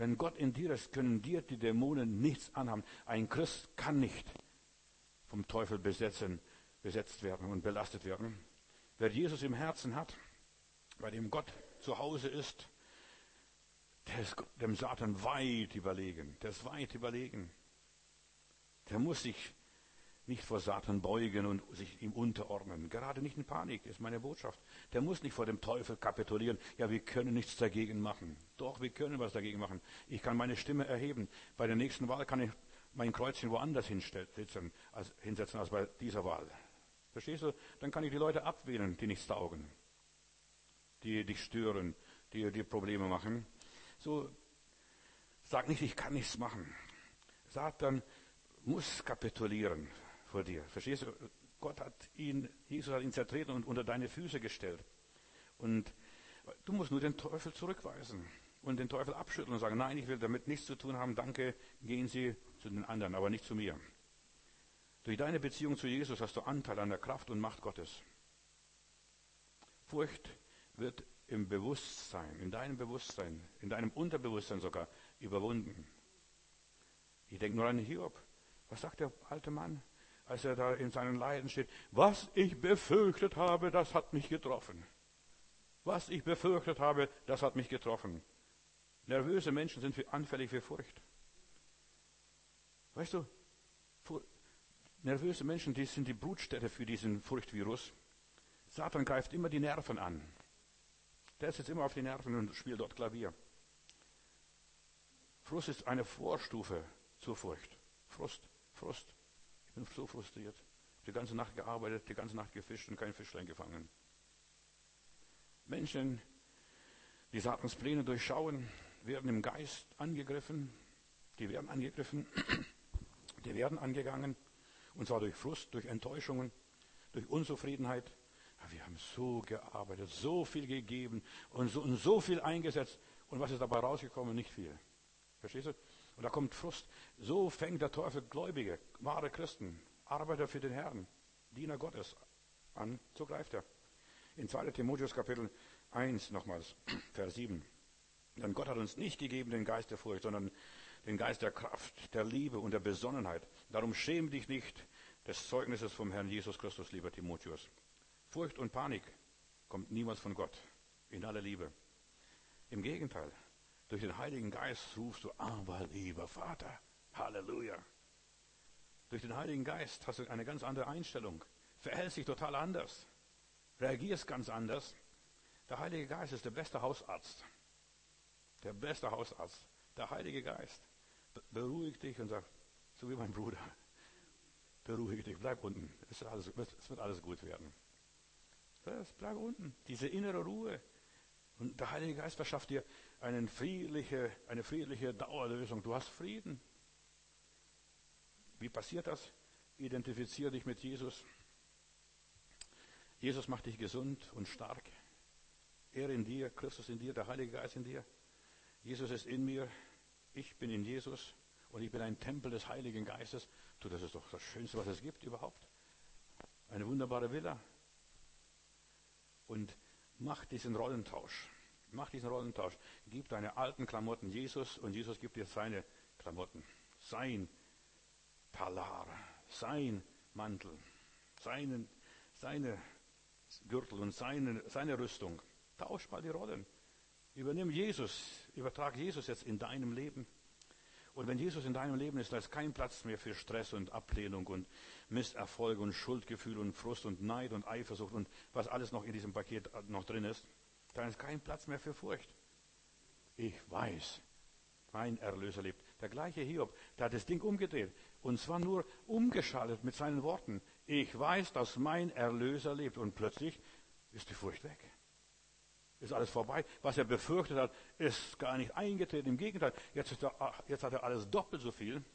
Wenn Gott in dir ist, können dir die Dämonen nichts anhaben. Ein Christ kann nicht vom Teufel besetzt werden und belastet werden. Wer Jesus im Herzen hat, bei dem Gott zu Hause ist, der ist dem Satan weit überlegen. Der ist weit überlegen. Der muss sich nicht vor Satan beugen und sich ihm unterordnen. Gerade nicht in Panik, ist meine Botschaft. Der muss nicht vor dem Teufel kapitulieren. Ja, wir können nichts dagegen machen. Doch, wir können was dagegen machen. Ich kann meine Stimme erheben. Bei der nächsten Wahl kann ich mein Kreuzchen woanders hinsetzen als bei dieser Wahl. Verstehst du? Dann kann ich die Leute abwählen, die nichts taugen, die dich stören, die dir Probleme machen. So, sag nicht, ich kann nichts machen. Satan muss kapitulieren vor dir. Verstehst du? Jesus hat ihn zertreten und unter deine Füße gestellt. Und du musst nur den Teufel zurückweisen und den Teufel abschütteln und sagen, nein, ich will damit nichts zu tun haben, danke, gehen Sie zu den anderen, aber nicht zu mir. Durch deine Beziehung zu Jesus hast du Anteil an der Kraft und Macht Gottes. Furcht wird im Bewusstsein, in deinem Bewusstsein, in deinem Unterbewusstsein sogar überwunden. Ich denke nur an Hiob. Was sagt der alte Mann, als er da in seinen Leiden steht? Was ich befürchtet habe, das hat mich getroffen. Was ich befürchtet habe, das hat mich getroffen. Nervöse Menschen sind anfällig für Furcht. Weißt du, nervöse Menschen, die sind die Brutstätte für diesen Furchtvirus. Satan greift immer die Nerven an. Der sitzt immer auf die Nerven und spielt dort Klavier. Frust ist eine Vorstufe zur Furcht. Frust. Ich bin so frustriert. Die ganze Nacht gearbeitet, die ganze Nacht gefischt und kein Fischlein gefangen. Menschen, die Satans Pläne durchschauen, werden im Geist angegriffen. Die werden angegriffen. Die werden angegangen. Und zwar durch Frust, durch Enttäuschungen, durch Unzufriedenheit. Wir haben so gearbeitet, so viel gegeben und so viel eingesetzt. Und was ist dabei rausgekommen? Nicht viel. Verstehst du? Und da kommt Frust. So fängt der Teufel Gläubige, wahre Christen, Arbeiter für den Herrn, Diener Gottes an. So greift er. In 2. Timotheus Kapitel 1 nochmals, Vers 7. Denn Gott hat uns nicht gegeben den Geist der Furcht, sondern den Geist der Kraft, der Liebe und der Besonnenheit. Darum schäme dich nicht des Zeugnisses vom Herrn Jesus Christus, lieber Timotheus. Furcht und Panik kommt niemals von Gott, in aller Liebe. Im Gegenteil, durch den Heiligen Geist rufst du, aber lieber Vater, Halleluja. Durch den Heiligen Geist hast du eine ganz andere Einstellung, verhältst dich total anders, reagierst ganz anders. Der Heilige Geist ist der beste Hausarzt. Der beste Hausarzt. Der Heilige Geist beruhigt dich und sagt, so wie mein Bruder, beruhige dich, bleib unten. Es wird alles gut werden. Bleib unten. Diese innere Ruhe. Und der Heilige Geist verschafft dir eine friedliche Dauerlösung. Du hast Frieden. Wie passiert das? Identifiziere dich mit Jesus. Jesus macht dich gesund und stark. Er in dir, Christus in dir, der Heilige Geist in dir. Jesus ist in mir, ich bin in Jesus und ich bin ein Tempel des Heiligen Geistes. Du, das ist doch das Schönste, was es gibt überhaupt. Eine wunderbare Villa. Und mach diesen Rollentausch. Gib deine alten Klamotten Jesus und Jesus gibt dir seine Klamotten. Sein Talar, sein Mantel, seine Gürtel und seine Rüstung. Tausch mal die Rollen. Übertrag Jesus jetzt in deinem Leben. Und wenn Jesus in deinem Leben ist, da ist kein Platz mehr für Stress und Ablehnung und Misserfolge und Schuldgefühl und Frust und Neid und Eifersucht und was alles noch in diesem Paket noch drin ist. Da ist kein Platz mehr für Furcht. Ich weiß, mein Erlöser lebt. Der gleiche Hiob, der hat das Ding umgedreht. Und zwar nur umgeschaltet mit seinen Worten. Ich weiß, dass mein Erlöser lebt. Und plötzlich ist die Furcht weg. Ist alles vorbei. Was er befürchtet hat, ist gar nicht eingetreten. Im Gegenteil, jetzt hat er alles doppelt so viel.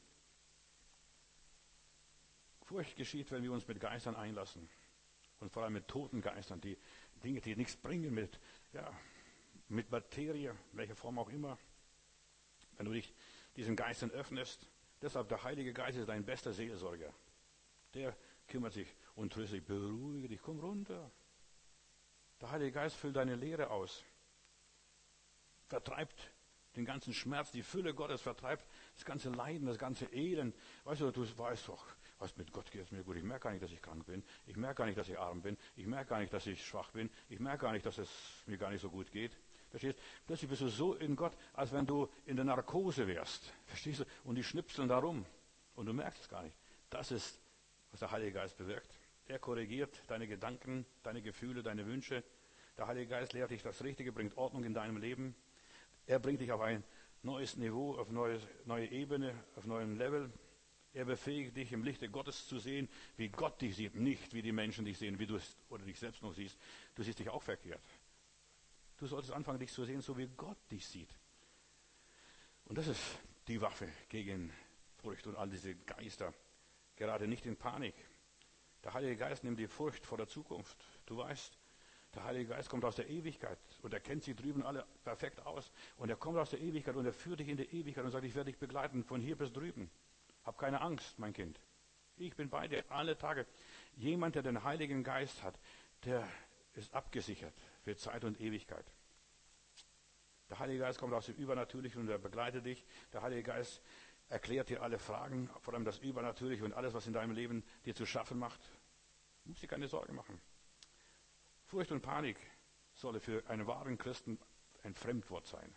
Furcht geschieht, wenn wir uns mit Geistern einlassen. Und vor allem mit toten Geistern, die Dinge, die nichts bringen, mit Materie, welcher Form auch immer. Wenn du dich diesen Geistern öffnest, deshalb der Heilige Geist ist dein bester Seelsorger. Der kümmert sich und tröstet dich, beruhige dich, komm runter. Der Heilige Geist füllt deine Leere aus. Vertreibt Den ganzen Schmerz, die Fülle Gottes vertreibt, das ganze Leiden, das ganze Elend. Weißt du weißt doch, was mit Gott geht es mir gut. Ich merke gar nicht, dass ich krank bin. Ich merke gar nicht, dass ich arm bin. Ich merke gar nicht, dass ich schwach bin. Ich merke gar nicht, dass es mir gar nicht so gut geht. Verstehst? Plötzlich bist du so in Gott, als wenn du in der Narkose wärst. Verstehst du? Und die schnipseln da rum. Und du merkst es gar nicht. Das ist, was der Heilige Geist bewirkt. Er korrigiert deine Gedanken, deine Gefühle, deine Wünsche. Der Heilige Geist lehrt dich das Richtige, bringt Ordnung in deinem Leben. Er bringt dich auf ein neues Niveau, auf neue Ebene, auf neuem Level. Er befähigt dich, im Lichte Gottes zu sehen, wie Gott dich sieht, nicht wie die Menschen dich sehen, wie du es oder dich selbst noch siehst. Du siehst dich auch verkehrt. Du solltest anfangen, dich zu sehen, so wie Gott dich sieht. Und das ist die Waffe gegen Furcht und all diese Geister. Gerade nicht in Panik. Der Heilige Geist nimmt die Furcht vor der Zukunft. Du weißt, der Heilige Geist kommt aus der Ewigkeit und er kennt sie drüben alle perfekt aus. Und er kommt aus der Ewigkeit und er führt dich in die Ewigkeit und sagt, ich werde dich begleiten von hier bis drüben. Hab keine Angst, mein Kind. Ich bin bei dir alle Tage. Jemand, der den Heiligen Geist hat, der ist abgesichert für Zeit und Ewigkeit. Der Heilige Geist kommt aus dem Übernatürlichen und er begleitet dich. Der Heilige Geist erklärt dir alle Fragen, vor allem das Übernatürliche und alles, was in deinem Leben dir zu schaffen macht. Du musst dir keine Sorge machen. Furcht und Panik solle für einen wahren Christen ein Fremdwort sein.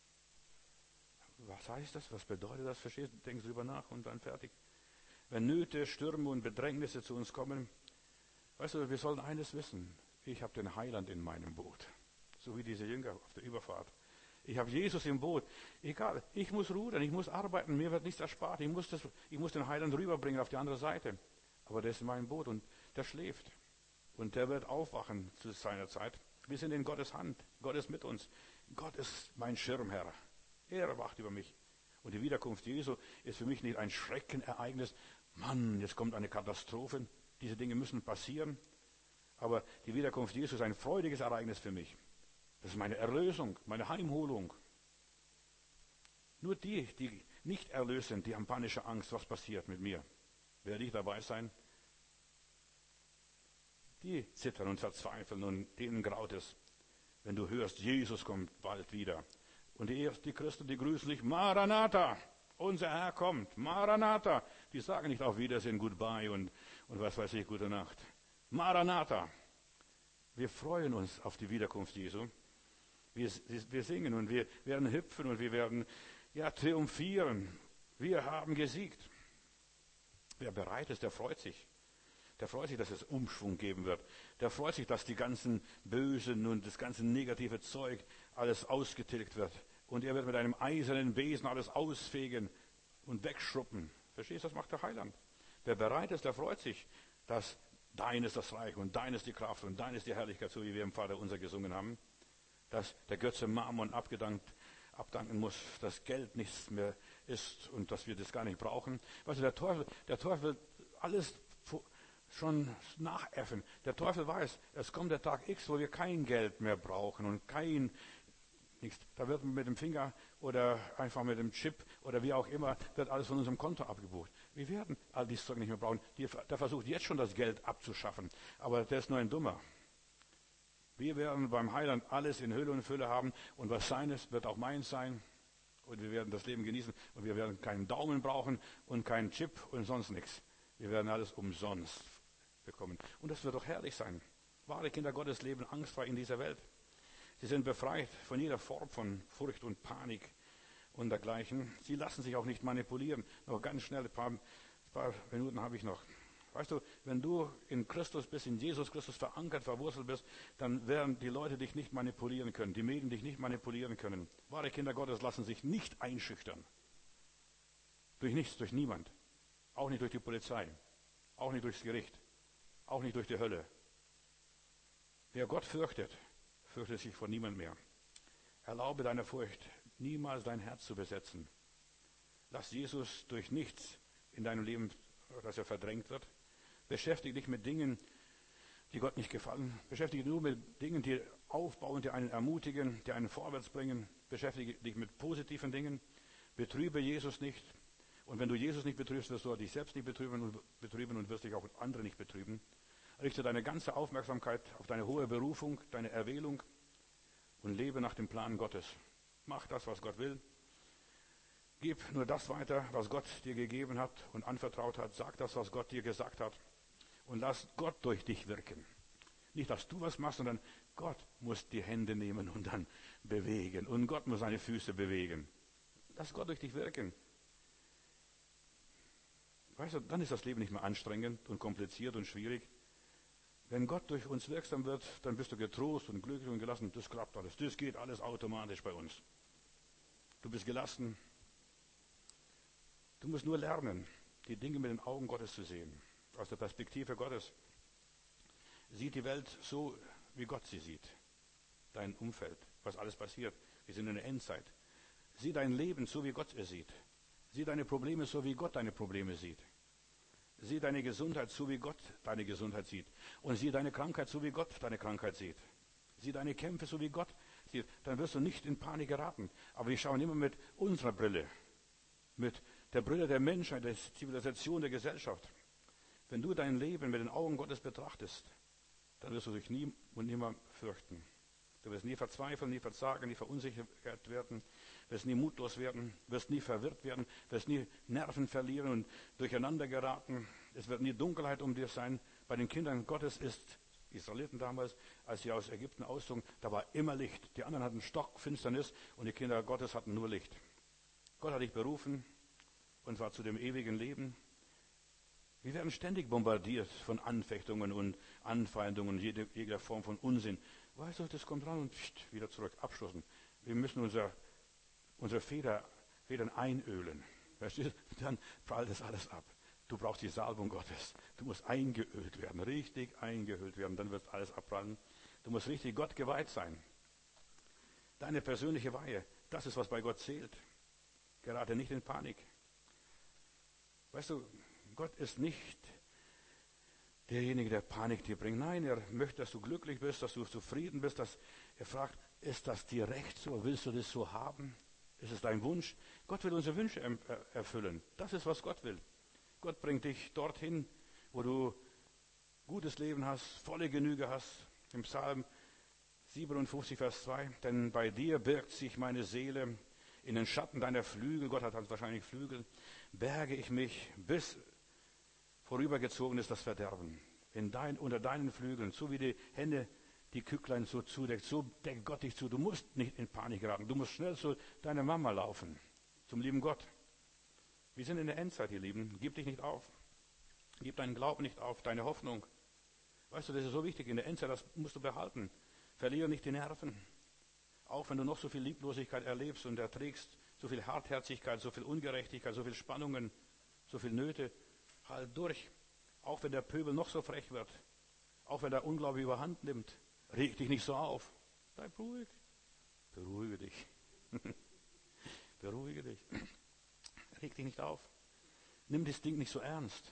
Was heißt das? Was bedeutet das? Verstehst du? Denkst drüber nach und dann fertig. Wenn Nöte, Stürme und Bedrängnisse zu uns kommen, weißt du, wir sollen eines wissen. Ich habe den Heiland in meinem Boot. So wie diese Jünger auf der Überfahrt. Ich habe Jesus im Boot. Egal, ich muss rudern, ich muss arbeiten, mir wird nichts erspart. Ich muss den Heiland rüberbringen auf die andere Seite. Aber der ist in meinem Boot und der schläft. Und der wird aufwachen zu seiner Zeit. Wir sind in Gottes Hand. Gott ist mit uns. Gott ist mein Schirmherr. Er wacht über mich. Und die Wiederkunft Jesu ist für mich nicht ein Schreckenereignis. Mann, jetzt kommt eine Katastrophe. Diese Dinge müssen passieren. Aber die Wiederkunft Jesu ist ein freudiges Ereignis für mich. Das ist meine Erlösung, meine Heimholung. Nur die nicht erlöst sind, die haben panische Angst, was passiert mit mir. Werde ich dabei sein? Die zittern und verzweifeln und denen graut es, wenn du hörst, Jesus kommt bald wieder. Und die Christen, die grüßen dich, Maranatha, unser Herr kommt, Maranatha. Die sagen nicht auf Wiedersehen, Goodbye und was weiß ich, gute Nacht. Maranatha. Wir freuen uns auf die Wiederkunft Jesu. Wir singen und wir werden hüpfen und wir werden triumphieren. Wir haben gesiegt. Wer bereit ist, der freut sich. Der freut sich, dass es Umschwung geben wird. Der freut sich, dass die ganzen Bösen und das ganze negative Zeug alles ausgetilgt wird. Und er wird mit einem eisernen Besen alles ausfegen und wegschruppen. Verstehst du, das macht der Heiland. Wer bereit ist, der freut sich, dass dein ist das Reich und dein ist die Kraft und dein ist die Herrlichkeit, so wie wir im Vater unser gesungen haben. Dass der Götze Mammon abdanken muss, dass Geld nichts mehr ist und dass wir das gar nicht brauchen. Weißt du, der Teufel alles schon nachäffen. Der Teufel weiß, es kommt der Tag X, wo wir kein Geld mehr brauchen und nichts. Da wird mit dem Finger oder einfach mit dem Chip oder wie auch immer, wird alles von unserem Konto abgebucht. Wir werden all dieses Zeug nicht mehr brauchen. Der versucht jetzt schon das Geld abzuschaffen, aber der ist nur ein Dummer. Wir werden beim Heiland alles in Hülle und Fülle haben und was seines wird auch meins sein und wir werden das Leben genießen und wir werden keinen Daumen brauchen und keinen Chip und sonst nichts. Wir werden alles umsonst bekommen. Und das wird doch herrlich sein. Wahre Kinder Gottes leben angstfrei in dieser Welt. Sie sind befreit von jeder Form von Furcht und Panik und dergleichen. Sie lassen sich auch nicht manipulieren. Noch ganz schnell, ein paar Minuten habe ich noch. Weißt du, wenn du in Christus bist, in Jesus Christus verankert, verwurzelt bist, dann werden die Leute dich nicht manipulieren können, die Medien dich nicht manipulieren können. Wahre Kinder Gottes lassen sich nicht einschüchtern. Durch nichts, durch niemand. Auch nicht durch die Polizei. Auch nicht durchs Gericht. Auch nicht durch die Hölle. Wer Gott fürchtet, fürchtet sich vor niemand mehr. Erlaube deiner Furcht, niemals dein Herz zu besetzen. Lass Jesus durch nichts in deinem Leben, dass er verdrängt wird. Beschäftige dich mit Dingen, die Gott nicht gefallen. Beschäftige dich nur mit Dingen, die aufbauen, die einen ermutigen, die einen vorwärts bringen. Beschäftige dich mit positiven Dingen. Betrübe Jesus nicht. Und wenn du Jesus nicht betrübst, wirst du dich selbst nicht betrüben und wirst dich auch andere nicht betrüben. Richte deine ganze Aufmerksamkeit auf deine hohe Berufung, deine Erwählung und lebe nach dem Plan Gottes. Mach das, was Gott will. Gib nur das weiter, was Gott dir gegeben hat und anvertraut hat. Sag das, was Gott dir gesagt hat. Und lass Gott durch dich wirken. Nicht, dass du was machst, sondern Gott muss die Hände nehmen und dann bewegen. Und Gott muss seine Füße bewegen. Lass Gott durch dich wirken. Weißt du, dann ist das Leben nicht mehr anstrengend und kompliziert und schwierig. Wenn Gott durch uns wirksam wird, dann bist du getrost und glücklich und gelassen. Das klappt alles. Das geht alles automatisch bei uns. Du bist gelassen. Du musst nur lernen, die Dinge mit den Augen Gottes zu sehen. Aus der Perspektive Gottes. Sieht die Welt so, wie Gott sie sieht. Dein Umfeld, was alles passiert. Wir sind in der Endzeit. Sieh dein Leben so, wie Gott es sieht. Sieh deine Probleme so, wie Gott deine Probleme sieht. Sieh deine Gesundheit so, wie Gott deine Gesundheit sieht. Und sieh deine Krankheit so, wie Gott deine Krankheit sieht. Sieh deine Kämpfe so, wie Gott sieht. Dann wirst du nicht in Panik geraten. Aber wir schauen immer mit unserer Brille. Mit der Brille der Menschheit, der Zivilisation, der Gesellschaft. Wenn du dein Leben mit den Augen Gottes betrachtest, dann wirst du dich nie und nimmer fürchten. Du wirst nie verzweifeln, nie verzagen, nie verunsichert werden, wirst nie mutlos werden, wirst nie verwirrt werden, wirst nie Nerven verlieren und durcheinander geraten. Es wird nie Dunkelheit um dir sein. Bei den Kindern Gottes ist, Israeliten damals, als sie aus Ägypten auszogen, da war immer Licht. Die anderen hatten Stockfinsternis und die Kinder Gottes hatten nur Licht. Gott hat dich berufen und zwar zu dem ewigen Leben. Wir werden ständig bombardiert von Anfechtungen und Anfeindungen, jeder Form von Unsinn. Weißt du, das kommt ran und wieder zurück, abstoßen. Wir müssen unsere Federn einölen. Weißt du, dann prallt das alles ab. Du brauchst die Salbung Gottes. Du musst eingeölt werden, richtig eingeölt werden, dann wird alles abprallen. Du musst richtig Gott geweiht sein. Deine persönliche Weihe, das ist, was bei Gott zählt. Gerate nicht in Panik. Weißt du, Gott ist nicht derjenige, der Panik dir bringt. Nein, er möchte, dass du glücklich bist, dass du zufrieden bist. Dass er fragt, ist das dir recht so? Willst du das so haben? Ist es dein Wunsch? Gott will unsere Wünsche erfüllen. Das ist, was Gott will. Gott bringt dich dorthin, wo du gutes Leben hast, volle Genüge hast. Im Psalm 57, Vers 2. Denn bei dir birgt sich meine Seele in den Schatten deiner Flügel. Gott hat wahrscheinlich Flügel. Berge ich mich, bis vorübergezogen ist das Verderben. Unter deinen Flügeln, so wie die Hände die Kücklein so zudeckt, so deckt Gott dich zu. Du musst nicht in Panik geraten. Du musst schnell zu deiner Mama laufen, zum lieben Gott. Wir sind in der Endzeit, ihr Lieben. Gib dich nicht auf. Gib deinen Glauben nicht auf, deine Hoffnung. Weißt du, das ist so wichtig. In der Endzeit, das musst du behalten. Verliere nicht die Nerven. Auch wenn du noch so viel Lieblosigkeit erlebst und erträgst, so viel Hartherzigkeit, so viel Ungerechtigkeit, so viel Spannungen, so viel Nöte, halt durch. Auch wenn der Pöbel noch so frech wird, auch wenn der Unglaube überhand nimmt, reg dich nicht so auf. Bleib ruhig. Beruhige dich. Beruhige dich. Reg dich nicht auf. Nimm das Ding nicht so ernst.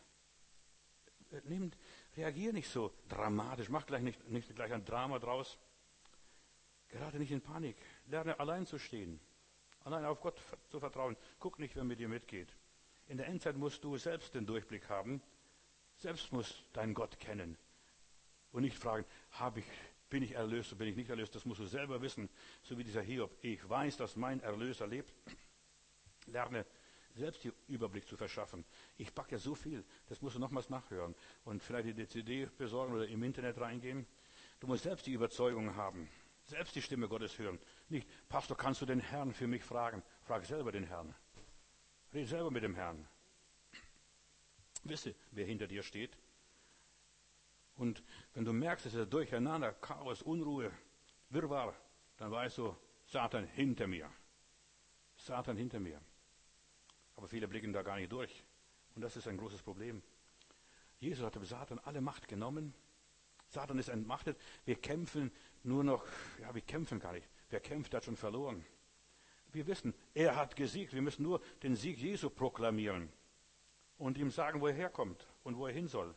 Reagier nicht so dramatisch. Mach nicht gleich ein Drama draus. Gerade nicht in Panik. Lerne allein zu stehen. Allein auf Gott zu vertrauen. Guck nicht, wer mit dir mitgeht. In der Endzeit musst du selbst den Durchblick haben. Selbst musst deinen Gott kennen. Und nicht fragen, bin ich erlöst oder bin ich nicht erlöst. Das musst du selber wissen. So wie dieser Hiob. Ich weiß, dass mein Erlöser lebt. Lerne selbst den Überblick zu verschaffen. Ich packe ja so viel. Das musst du nochmals nachhören. Und vielleicht die CD besorgen oder im Internet reingehen. Du musst selbst die Überzeugung haben. Selbst die Stimme Gottes hören. Nicht, Pastor, kannst du den Herrn für mich fragen? Frag selber den Herrn. Red selber mit dem Herrn. Wisse, wer hinter dir steht. Und wenn du merkst, es ist Durcheinander, Chaos, Unruhe, Wirrwarr, dann weißt du, Satan hinter mir. Satan hinter mir. Aber viele blicken da gar nicht durch. Und das ist ein großes Problem. Jesus hat dem Satan alle Macht genommen. Satan ist entmachtet. Wir kämpfen nur noch, wir kämpfen gar nicht. Wer kämpft, hat schon verloren. Wir wissen, er hat gesiegt. Wir müssen nur den Sieg Jesu proklamieren und ihm sagen, wo er herkommt und wo er hin soll.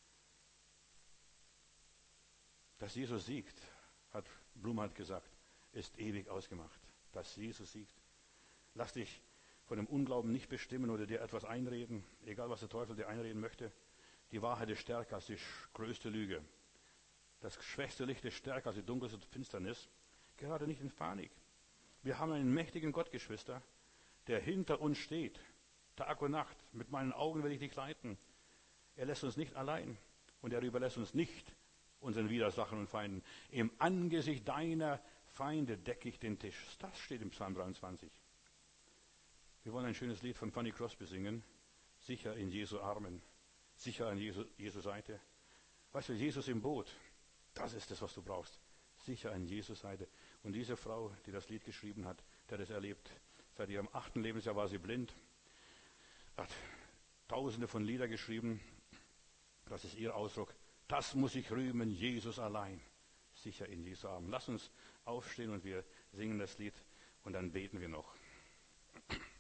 Dass Jesus siegt, hat Blumhardt gesagt, ist ewig ausgemacht. Dass Jesus siegt. Lass dich von dem Unglauben nicht bestimmen oder dir etwas einreden, egal was der Teufel dir einreden möchte. Die Wahrheit ist stärker als die größte Lüge. Das schwächste Licht ist stärker als die dunkelste Finsternis. Gerade nicht in Panik. Wir haben einen mächtigen Gott, Geschwister, der hinter uns steht. Tag und Nacht. Mit meinen Augen will ich dich leiten. Er lässt uns nicht allein. Und er überlässt uns nicht unseren Widersachern und Feinden. Im Angesicht deiner Feinde decke ich den Tisch. Das steht im Psalm 23. Wir wollen ein schönes Lied von Fanny Crosby singen. Sicher in Jesu Armen. Sicher an Jesu Seite. Weißt du, Jesus im Boot. Das ist es, was du brauchst. Sicher an Jesu Seite. Und diese Frau, die das Lied geschrieben hat, der das erlebt, seit ihrem 8. Lebensjahr war sie blind, hat Tausende von Lieder geschrieben. Das ist ihr Ausdruck. Das muss ich rühmen, Jesus allein. Sicher in Jesu Armen. Lass uns aufstehen und wir singen das Lied und dann beten wir noch.